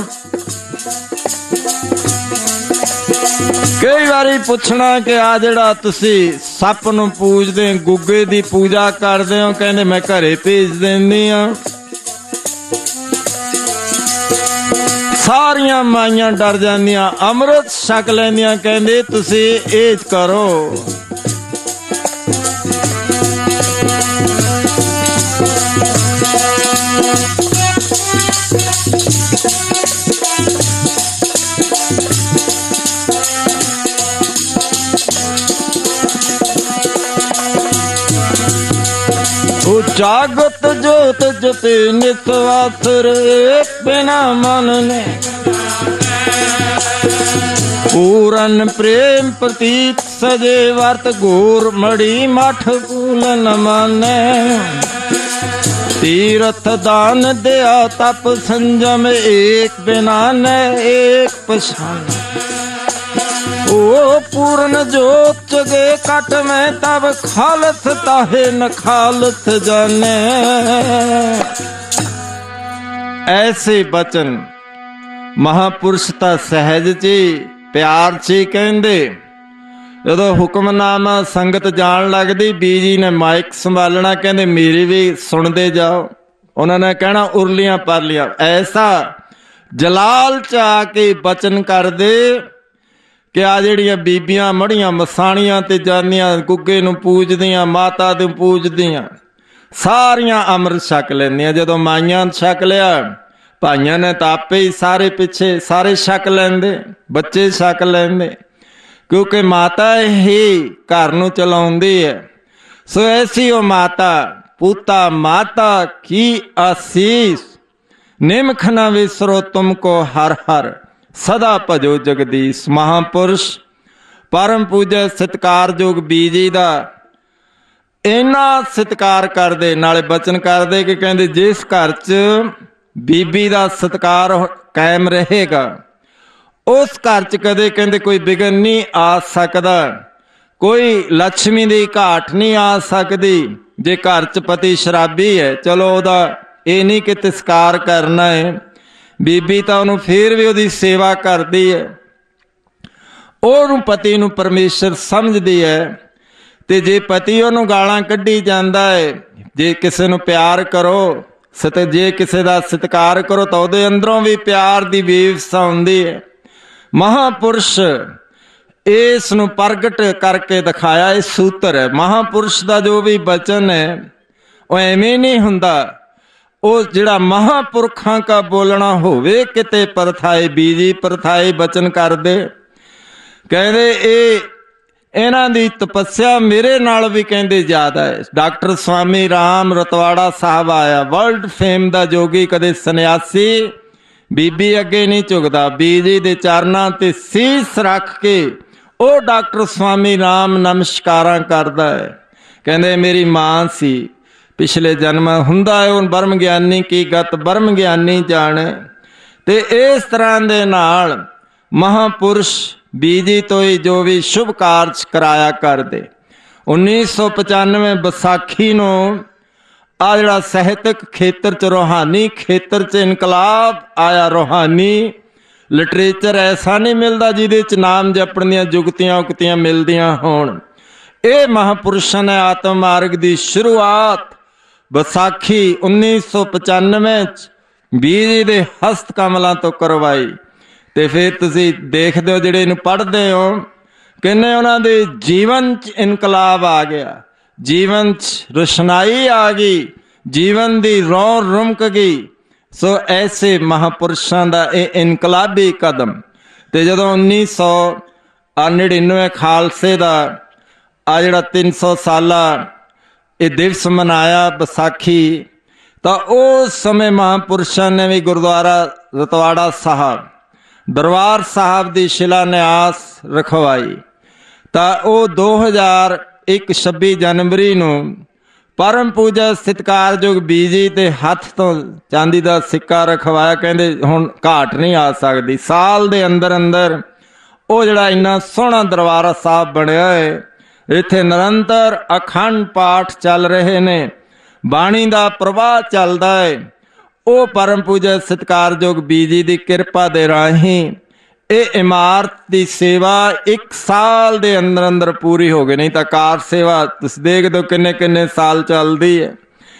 ਕਈ ਵਾਰੀ ਪੁੱਛਣਾ ਕਿ ਆ ਜਿਹੜਾ ਤੁਸੀਂ ਸੱਪ ਨੂੰ ਪੂਜਦੇ ਗੁੱਗੇ ਦੀ ਪੂਜਾ ਕਰਦੇ ਹੋ ਕਹਿੰਦੇ ਮੈਂ ਘਰੇ ਭੇਜ ਦਿੰਦੀ ਆ ਸਾਰੀਆਂ ਮਾਈਆਂ ਡਰ ਜਾਂਦੀਆਂ ਅੰਮ੍ਰਿਤ ਛਕ ਲੈਂਦੀਆਂ ਕਹਿੰਦੇ ਤੁਸੀਂ ਇਹ ਕਰੋ ਉਹ ਜਾਗਤ ਜੋਤ ਜਤੇ ਨਿਸਵਾਸਰ ਬਿਨਾ ਮਨ ਨੇ पूरन प्रेम प्रतीत सजे वर्त घोर मड़ी मठ फूल न माने तीर्थ दान दया तप संजम एक बिना न एक पछान। ओ पूर्ण जोत जगे कट में तब खालत ताहे न खालत जाने। ऐसे बचन महापुरुष तां सहज ची प्यार ची कहंदे। जदों हुक्मनामा संगत जान लगदी बीजी ने माइक संभालना, कहंदे मेरी भी सुनते जाओ। उन्होंने कहना उरलियां परलियां। ऐसा जलाल च आके बचन कर दे कि आ जिहड़ियां बीबियां मड़ियां मसाणियां ते जांदियां गुग्गे नूं पूजदियां, माता नूं पूजदियां, सारियां अमृत छक लैंदियां। जदों माइयां छक लिया, भाइयां ने तां आपे ही सारे पिछे सारे छक लैंदे, बच्चे छक लैंदे, क्योंकि माता ही घर नूं चलाउंदी है। सो ऐसी ओ माता पूता माता की आसीस, निमख न विसरो तुमको हर हर, सदा भजो जगदीश। महापुरुष परम पूजा सत्कारयोग बीजी दा इन्ना सत्कार करदे, नाले बचन करदे कि कहंदे जिस घर च बीबी दा सत्कार कायम रहेगा उस घर च कदे कहंदे कोई विघन नहीं आ सकदा, कोई लक्ष्मी दी घाट नहीं आ सकदी। जे घर च पति शराबी है, चलो ओदा ये नहीं कि तिरस्कार करना है, बीबी तां उहनूं फिर भी उहदी सेवा करदी है, ओहनूं पति नूं परमेश्वर समझदी है। ते जे पति उहनूं गालां कड्ढी जांदा है, जे किसे नूं प्यार करो सत जे किसे दा सत्कार करो तो उहदे अंदरों भी प्यार दी बेवसा हुंदी है। महापुरुष इस नूं प्रगट करके दिखाया, इस सूत्र है। महापुरुष दा जो भी बचन है वह एवें नहीं हुंदा, ਉਹ ਜਿਹੜਾ ਮਹਾਂਪੁਰਖਾਂ का बोलना ਹੋਵੇ ਕਿਤੇ ਪਰਥਾਏ ਬੀਜੀ ਪਰਥਾਏ ਬਚਨ ਕਰਦੇ। ਕਹਿੰਦੇ ਇਹ ਇਹਨਾਂ ਦੀ ਤਪੱਸਿਆ ਮੇਰੇ ਨਾਲ ਵੀ ਕਹਿੰਦੇ ਜ਼ਿਆਦਾ ਹੈ। ਡਾਕਟਰ ਸਵਾਮੀ ਰਾਮ ਰਤਵਾੜਾ ਸਾਹਿਬ ਆਇਆ, ਵਰਲਡ ਫੇਮ ਦਾ ਜੋਗੀ, ਕਦੇ ਸੰਨਿਆਸੀ ਬੀਬੀ ਅੱਗੇ ਨਹੀਂ ਝੁਕਦਾ, ਬੀਜੀ ਦੇ ਚਰਨਾਂ ਤੇ ਸੀਸ ਰੱਖ ਕੇ ਉਹ ਡਾਕਟਰ ਸਵਾਮੀ ਰਾਮ ਨਮਸਕਾਰਾਂ ਕਰਦਾ ਹੈ। ਕਹਿੰਦੇ ਮੇਰੀ ਮਾਂ ਸੀ पिछले जन्म हुंदा है उन ब्रह्म ज्ञानी की गत ब्रह्म ज्ञानी जाने। ते इस तरह दे नाल महापुरुष बीजी तो ही जो भी शुभ कार्य कराया करते। उन्नीस सौ पचानवे विसाखी नूं आ जिहड़ा ਸਾਹਿਤਕ खेत्र च रूहानी खेत्र च इनकलाब आया। रूहानी लिटरेचर ऐसा नहीं मिलता जिहदे च नाम जपण दीआं जुगतियां उगतियां मिलदियां होण। ये महापुरुषां ने आत्म मार्ग की शुरुआत विसाखी उन्नीस सौ पचानवे बीजी दे हस्त कमलों तो करवाई। तो फिर तुसी देखते हो जिहड़े इहनूं पढ़दे हो किन्ने उन्हां दे जीवन च इनकलाब आ गया, जीवन च रोशनाई आ गई, जीवन दी रौं रुमक गई। सो ऐसे महापुरुषों का यह इनकलाबी कदम। तो जदों उन्नीस सौ नड़िनवे खालसे का आ जिहड़ा तीन सौ साला ये दिवस मनाया विसाखी, तो उस समय महापुरुषों ने भी गुरुद्वारा रतवाड़ा साहब दरबार साहब की शिलान्यास रखवाई। तो वह दो हज़ार एक छब्बी जनवरी नूं परम पूजा सत्कारयोग बीजी के हथ तो चांदी का सिक्का रखवाया। कहते हुण घाट नहीं आ सकती। साल के अंदर अंदर वो जिहड़ा इन्ना सोहना दरबार साहब बनया है, इत्थे निरंतर अखंड पाठ चल रहे ने, बाणी का प्रवाह चलता है। वो परम पूजा सत्कारयोग बीजी की किरपा दे राही ये इमारत की सेवा एक साल के अंदर अंदर पूरी हो गई। नहीं तो कार सेवा तुम देख दो किन्ने किन्ने साल चलती है।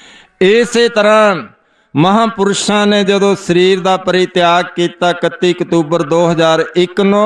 इस तरह महापुरुषों ने जदों शरीर का परित्याग किया इकत्ती अक्तूबर दो हज़ार एक नौ,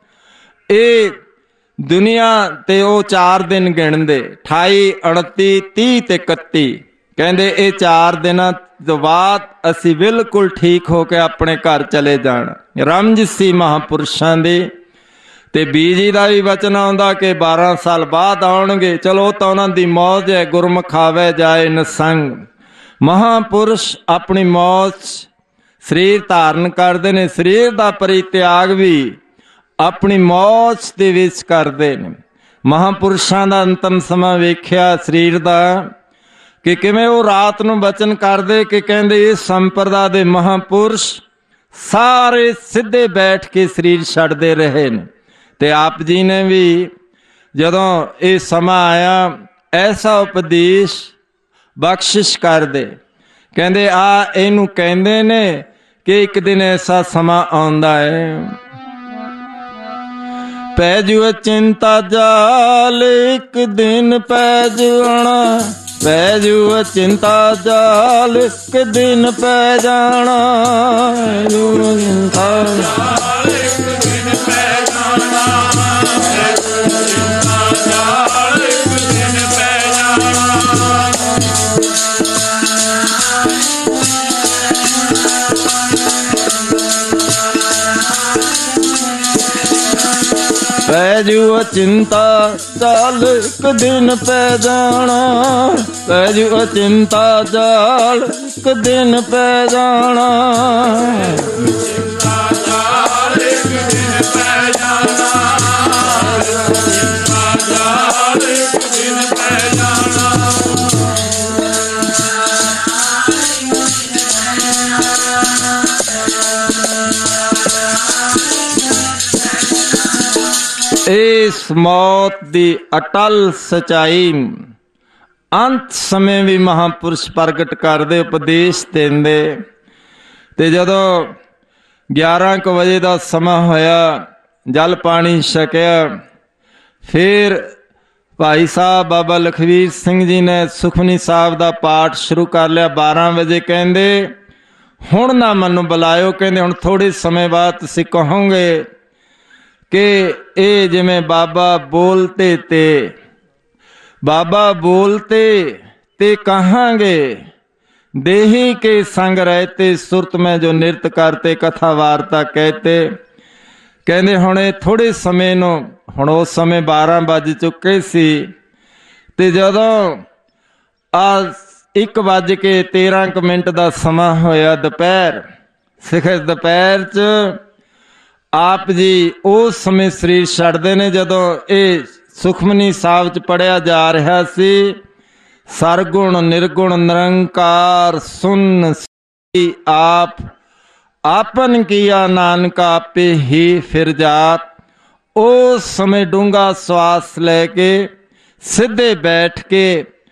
ये दुनिया ते वो चार दिन गिणदे अठाई उनती तीह ते इकत्ती। कहते ये चार दिन तो बाद असी बिल्कुल ठीक होकर अपने घर चले जाना। रमज सी महापुरुषों की। ते बीजी का भी वचन आउंदा कि बारह साल बाद आउणगे। चलो तो उन्हां दी मौज है, गुरमुख आवे जाए नसंग। महापुरुष अपनी मौज शरीर धारण करते हैं, शरीर का परित्याग भी अपनी मौज दे विच करते हैं। महापुरुषों का अंतिम समा वेख्या शरीर का, कि किवें वो रात नूं बचन करदे कि कहंदे इस संप्रदा दे महापुरुष सारे सीधे बैठ के शरीर छड्डदे रहे ने। ते आप जी ने भी जदों ये समा आया ऐसा उपदेश बख्शिश कर दे, कहंदे आ इहनूं कहंदे ने कि एक दिन ऐसा समा आउंदा है, पै जू चिंता जाल एक दिन पै जाना, पै जू चिंता जाल एक दिन पै जाना, चिंता जाल एक दिन पै जाना, चिंता जाल एक दिन पै जाना। पै जू चिंता जाल एक दिन पै जाना, पै जू चिंता जाल एक दिन पै जाना, चिंता जाल एक दिन पै जाना, चिंता जाल एक दिन पै जाना। इस मौत दी अटल सच्चाई अंत समय भी महापुरुष प्रगट करदे उपदेश देंदे। ते जदों ग्यारह क बजे का समा होया जल पानी छकिया, फिर भाई साहब बाबा लखवीर सिंह जी ने सुखमनी साहब का पाठ शुरू कर लिया। बारह बजे कहंदे हुण ना मैनूं बुलायो, कहंदे हुण थोड़े समय बाद तुसीं कहोगे कि ये जिमें बाबा बोलते ते बाबा बोलते ते कहांगे, देही के संग रहते सुरत में जो नृत्य करते कथा वार्ता कहते। कहंदे हुण थोड़े समय नूं हुण उस समय बारह बज चुके सी, ते जदों आ एक बज के तेरह क मिनट का समा होया दोपहर, सिखर दोपहर च आप जी उस समय शरीर छड्डदे ने। जदों ये सुखमनी साहब च पढ़िया जा रहा सी, सरगुण निर्गुण निरंकार सुन आप आपन किया नानका आपे ही फिर जाप। उस समय डूंगा श्वास लैके सीधे बैठ के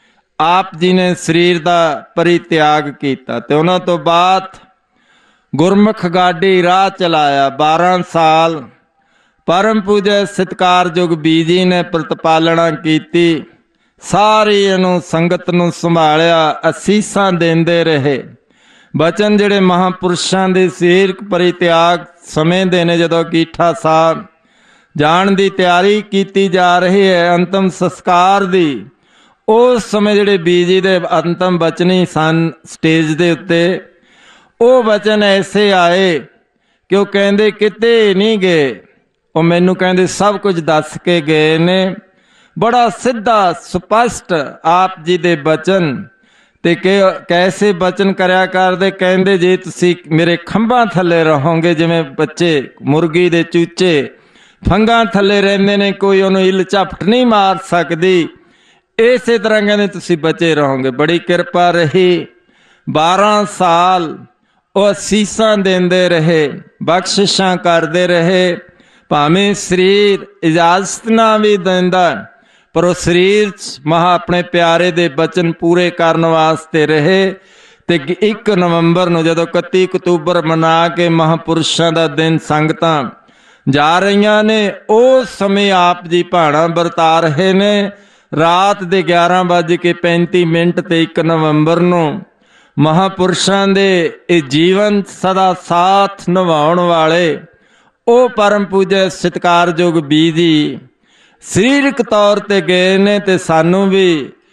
आप जी ने शरीर का परित्याग किया। ते उन्हां तो बाद गुरमुख गाड़ी राह चलाया। बारह साल परम पूजय सत्कारयोग बीजी ने प्रतिपालना की, सारी इनू संगत नू संभालिया, असीसां देंदे रहे। बचन जिहड़े महापुरुषां दे सिर परित्याग समय दे ने, जदों कीठा साहब जाण दी तैयारी की जा रही है अंतिम संस्कार दी, उस समय जिहड़े बीजी दे अंतिम बचनी सन स्टेज दे उत्ते, वो वचन ऐसे आए कि वो कहंदे किते नहीं गए, वो मैनू कहंदे सब कुछ दस के गए ने। बड़ा सीधा स्पष्ट आप जी दे बचन ते के कैसे बचन करया करदे। कहंदे जे तुसी मेरे खंभां थल्ले रहोगे, जिवें बच्चे मुर्गी दे चूचे फंगां थल्ले रहिंदे ने, कोई उन्हें इल झपट नहीं मार सकदी, इसे तरह कहंदे तुसी बचे रहोगे। बड़ी कृपा रही। बारह साल वो असीसां देंदे रहे, बख्शिशां करदे रहे। भावें शरीर इजाजत ना भी देंदा, पर वो शरीर महा अपने प्यारे दे बचन पूरे करने वास्ते रहे। ते एक नवंबर नूं जदों इकत्ती अक्तूबर मना के महापुरुषां दा दिन संगतां जा रहीआं ने, उस समय आप जी भाणा वरता रहे ने। रात दे ग्यारह बज के पैंती मिनट ते एक नवंबर नूं महापुरुषां दे ये जीवन सदा साथ निभाउण वाले ओ परम पूजय सत्कारयोग बीजी सरीरक तौर ते गए ने, ते सानू भी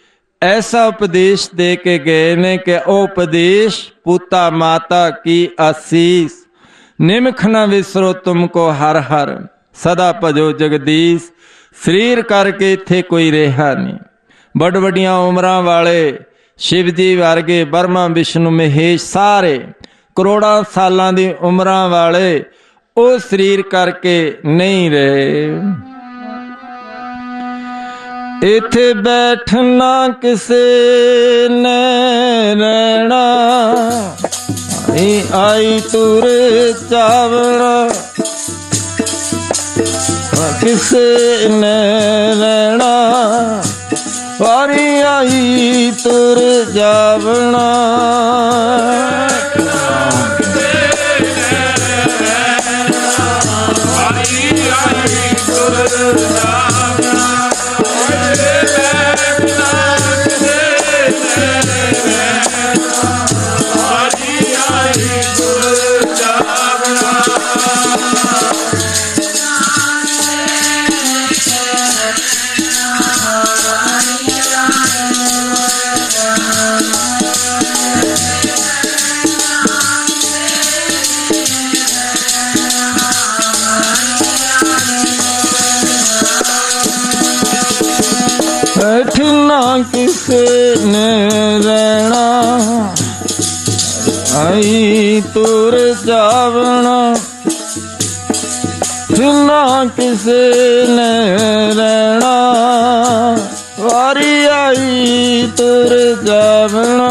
ऐसा उपदेश दे के गए ने कि ओ उपदेश पूता माता की आसीस, निमख न विसरो तुमको हर हर, सदा भजो जगदीश। शरीर करके इत्थे कोई रेहा नहीं। बड़ बड़ियां उमरां वाले शिव जी वर्गे ब्रह्मा विष्णु महेश सारे करोड़ां सालां दी उमरां वाले ओ शरीर करके नहीं रहे। इथे बैठना किसे ने रहना, आई आई तुर चावड़ा किसे ने रहना, वारी आई तुर जावना। बैठना किसे ने रहना, आई तुर जावना। बैठना किसे ने रहना, वारी आई तुर जावना।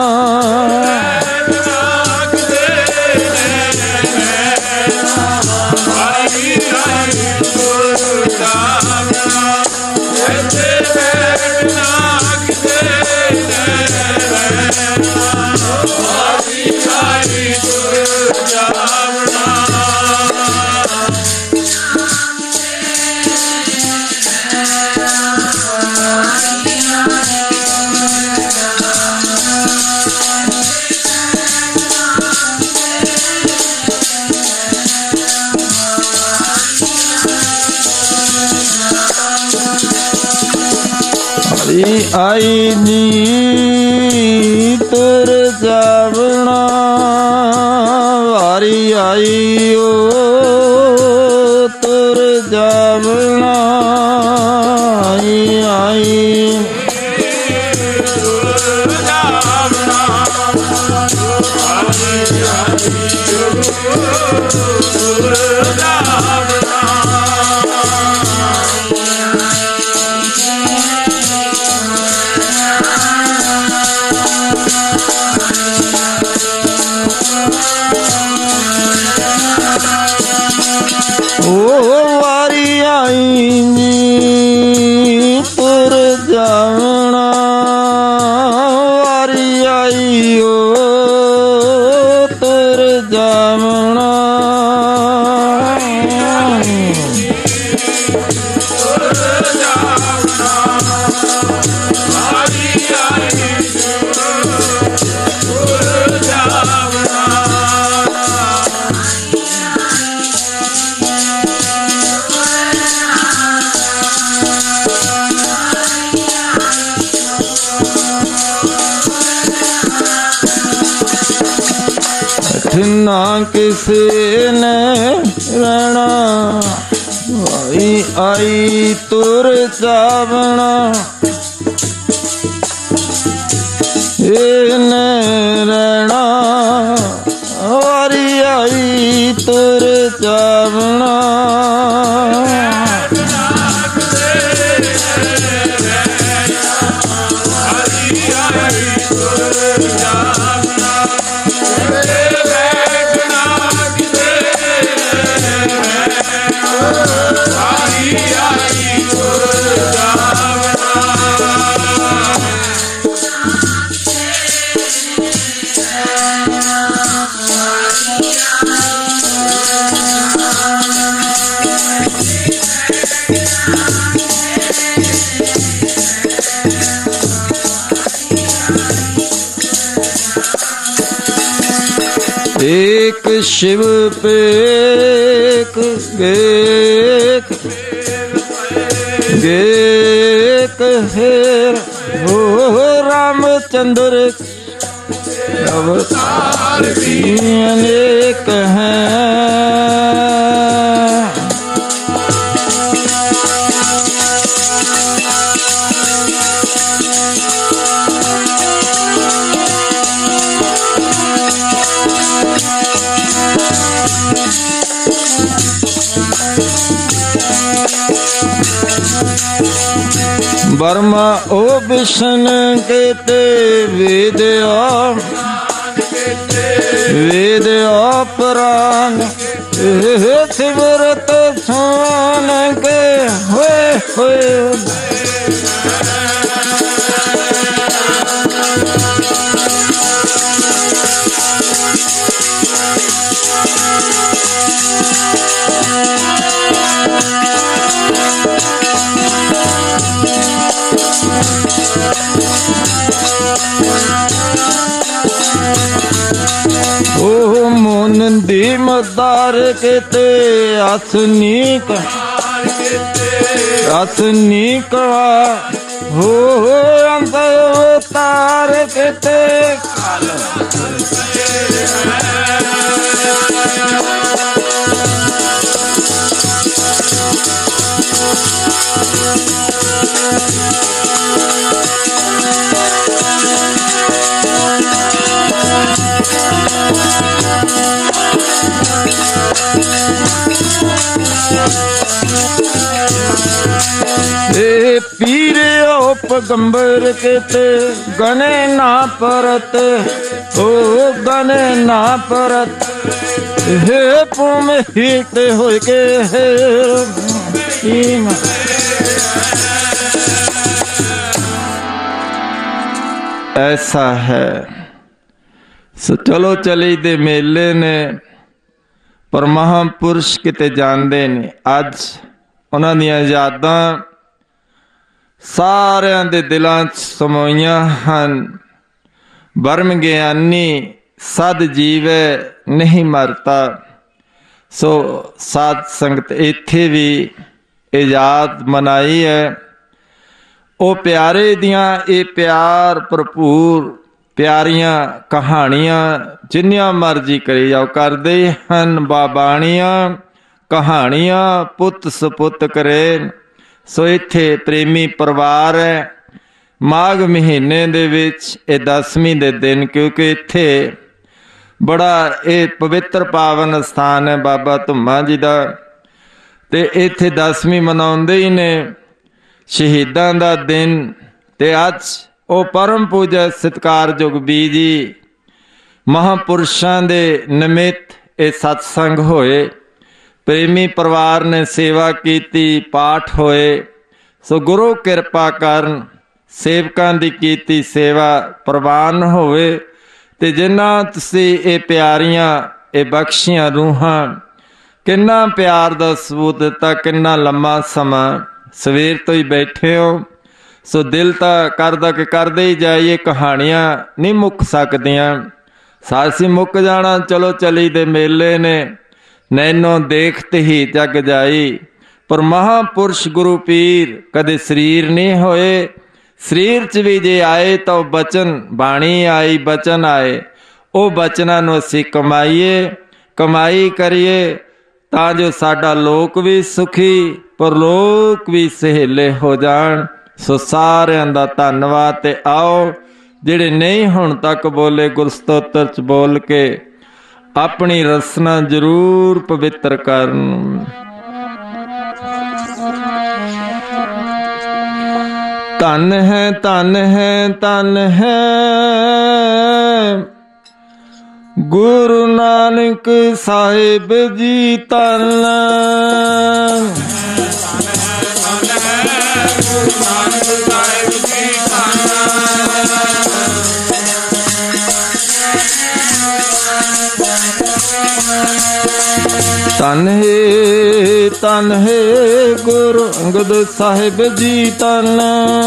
आई नी तुर जावना, वारी आई ओ तुर जावना। आई आई तुर जावना, वारी आई तुर जावना। ओ वारी आई नी तुर जावना, वारी आई ओ तुर जावना। ना किसे ने रहना, आई आई तुर जावना। ए ने रहना, वारी आई तुर जावना। एक शिव पे एक गेक गेक हेर हो रामचंद्र अवतार अनेक हैं। बर्मा ओ विष्णु केते वेद वेद पुराण सिमरत सुन के होए होए ओ मोन दी मदार केते असनीक असनीक हो अंतर केते ए पीरे ओ पगंबर केते गने ना परत ओ गने ना परत हे पुम हिते होय के हे ऐसा है। सो चलो चली दे मेले ने पर महापुरुष किते जानते ने अज उन्हां दियां यादां सारियां दे दिलां च समोईयां हन। बर्म ज्ञानी सद जीवे नहीं मरता। सो साध संगत इत्थे भी इजाद मनाई है। ओ प्यारे दियां ये प्यार भरपूर प्यारियां कहानियां जिन्नियां मर्जी करी जाओ करदे हन। बाबाणियां कहानियां पुत सपुत करे। सो इत्थे प्रेमी परिवार है। माघ महीने दे विच ए दसवीं दे दिन क्योंकि इत्थे बड़ा ये पवित्र पावन स्थान है बाबा धुम्मा जी दा ते इत्थे दसवीं मनाउंदे ही ने शहीदां दा दिन। ते अज ओ परम पूजा सत्कारयोग बी जी महापुरुषां दे निमित्त ए सत्संग होए। प्रेमी परिवार ने सेवा कीती पाठ होए। सो गुरु कृपा करन सेवकां दी कीती सेवा प्रवान होवे ते जिन्ना तुसी ए प्यारियां ए बख्शियां रूहां किन्ना प्यार दा सबूत दिता। किन्ना लम्मा समा सवेर तो ही बैठे हो। सो दिल तां करदा कि करदे ही जाइए। कहानियां नहीं मुक सकदियां। सासी मुक जाना चलो चली दे मेले ने नैनो देखते ही जग जाई। पर महापुरुष गुरु पीर कदे शरीर नहीं होए। शरीर च भी जे आए तो बचन बाणी आई बचन आए। ओ बचनां नूं असीं कमाईए कमाई करिए तां जो साडा लोक भी सुखी पर लोक भी सहेले हो जाण। सो सारिआं दा धन्नवाद। ते आओ जिहड़े नहीं हुण तक बोले गुरस्तोत्र च बोल के अपनी रसना जरूर पवित्र करन। धन है धन है धन है गुरु नानक साहिब जी धन। धन है धन है गुरु अंगद साहिब जी धन।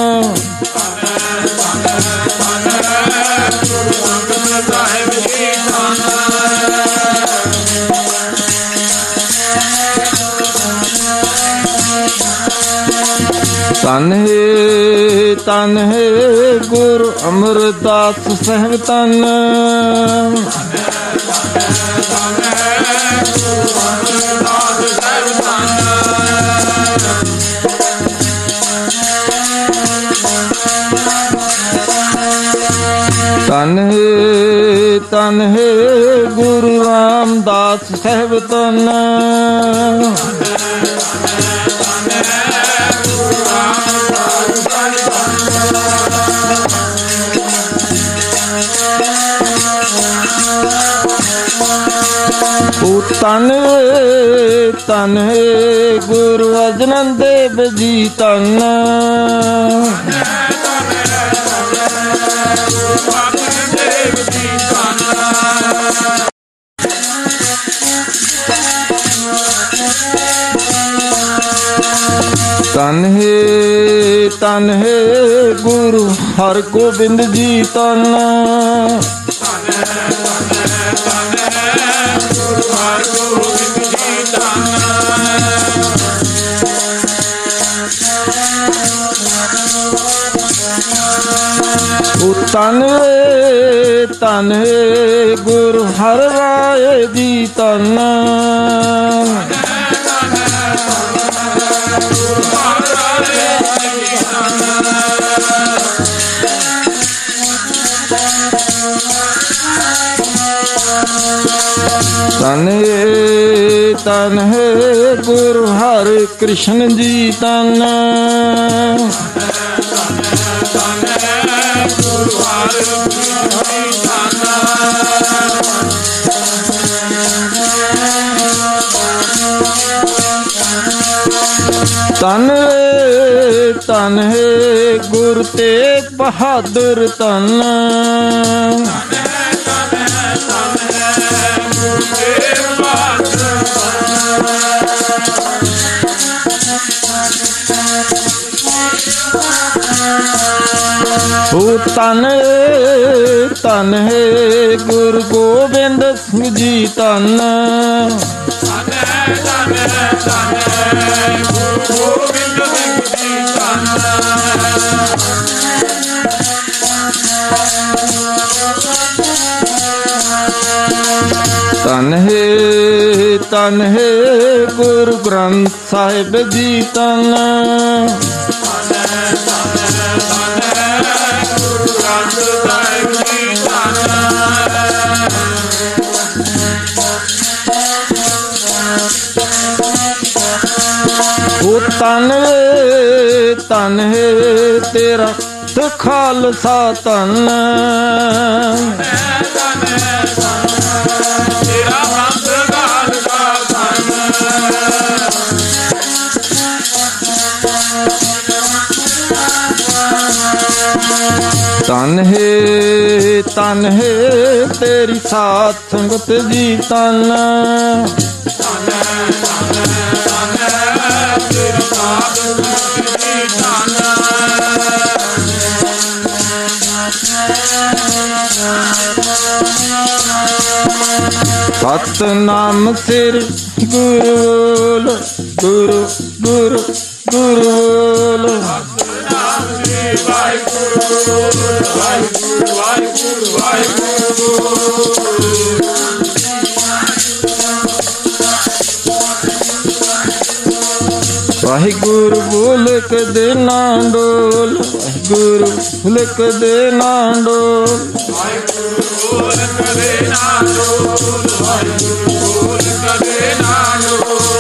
धन है धन है गुरु अमरदास साहिब धन। धन है धन है गुरु रामदास साहिब धन। ਤਨ ਤਨ ਗੁਰੂ ਅਰਜਨ ਦੇਵ ਜੀ ਤਨ। ਤਨ ਹੈ ਤਨ ਹੈ ਗੁਰੂ ਹਰਗੋਬਿੰਦ ਜੀ ਤਨ। ਤਨ ਤਨ ਗੁਰੂ ਹਰ ਰਾਏ ਜੀ ਤਨ। ਤਨ ਤਨ ਗੁਰੂ ਹਰਿ ਕ੍ਰਿਸ਼ਨ ਜੀ ਤਨ। ਤਨ ਤਨ ਗੁਰੂ ਤੇਗ ਬਹਾਦਰ ਤਨ। ਉਹ ਤਨ ਤਨ ਗੁਰੂ ਗੋਬਿੰਦ ਸਿੰਘ ਜੀ ਤਨ। ਤਨ ਹੈ ਤਨ ਹੈ ਗੁਰੂ ਗ੍ਰੰਥ ਸਾਹਿਬ ਜੀ ਤਨ। ਉਹ ਤਨ ਤਨ ਤੇਰਾ ਖਾਲਸਾ ਤਨ। ਤਨ ਹੈ ਤਨ ਹੈ ਤੇਰੀ ਸਾਧ ਸੰਗਤ ਜੀ ਤਨ। ਸਤਨਾਮ ਸ੍ਰੀ ਗੁਰੂ ਗੁਰੂ ਗੁਰੂ ਗੁਰੂ ਬੋਲ। ਵਾਹਿਗੁਰੂ ਬੋਲ ਕਦੇ ਨਾ ਡੋਲ। ਵਾਹਿਗੁਰੂ ਬੋਲ ਕਦੇ ਨਾ ਡੋਲ। ਵਾਹਿਗੁਰੂ ਬੋਲ ਕਦੇ ਨਾ ਡੋਲ। ਵਾਹਿਗੁਰੂ ਬੋਲ ਕਦੇ ਨਾ ਡੋਲ।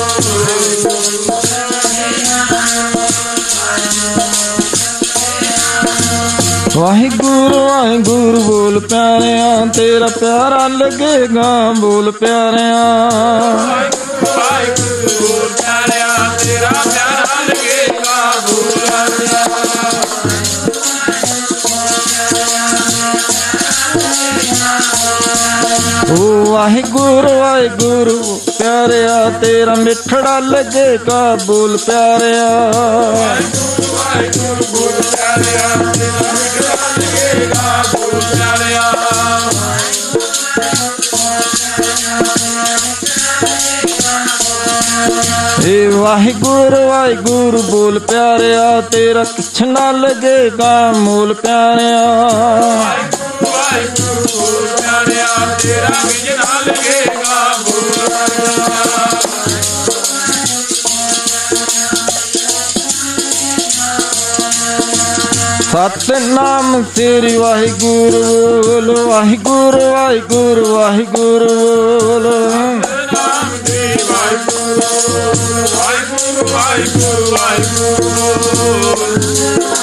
ਵਾਹਿਗੁਰੂ ਵਾਹਿਗੁਰੂ ਬੋਲ ਪਿਆਰਿਆਂ ਤੇਰਾ ਪਿਆਰਾ ਲੱਗੇਗਾ ਬੋਲ ਪਿਆਰਿਆਂ। ਵਾਹਿਗੁਰੂ ਬੋਲ ਪਿਆਰਿਆਂ ਤੇਰਾ ਪਿਆਰਾ ਲੱਗੇਗਾ ਬੋਲ ਪਿਆਰਿਆਂ। ਓ ਵਾਹਿਗੁਰੂ ਵਾਹਿਗੁਰੂ ਪਿਆਰਿਆ ਤੇਰਾ ਮਿੱਠੜਾ ਲੱਗੇਗਾ ਬੋਲ ਪਿਆਰਿਆ। ਵਾਹਿਗੁਰੂ ਵਾਹਿਗੁਰੂ ਬੋਲ ਪਿਆਰਿਆ ਤੇਰਾ ਮਿੱਠੜਾ ਲੱਗੇਗਾ ਬੋਲ ਪਿਆਰਿਆ। ਏ ਵਾਹਿਗੁਰੂ ਵਾਹਿਗੁਰੂ ਬੋਲ ਪਿਆਰਿਆ ਤੇਰਾ ਕਿਛ ਨਾ ਲੱਗੇਗਾ ਮੋਲ ਪਿਆਰਿਆ। ਵਾਹਿਗੁਰੂ ਵਾਹਿਗੁਰੂ ਬੋਲ ਪਿਆਰਿਆ ਤੇਰਾ ਕਿਛ ਨਾ ਲੱਗੇਗਾ ਮੋਲ ਪਿਆਰਿਆ। ਸਤਨਾਮ ਸ੍ਰੀ ਵਾਹਿਗੁਰੂ ਬੋਲ। ਵਾਹਿਗੁਰੂ ਵਾਹਿਗੁਰੂ ਵਾਹਿਗੁਰੂ ਬੋਲ। ਸਤਨਾਮ ਸ੍ਰੀ ਵਾਹਿਗੁਰੂ ਵਾਹਿਗੁਰੂ ਵਾਹਿਗੁਰੂ ਵਾਹਿਗੁਰੂ।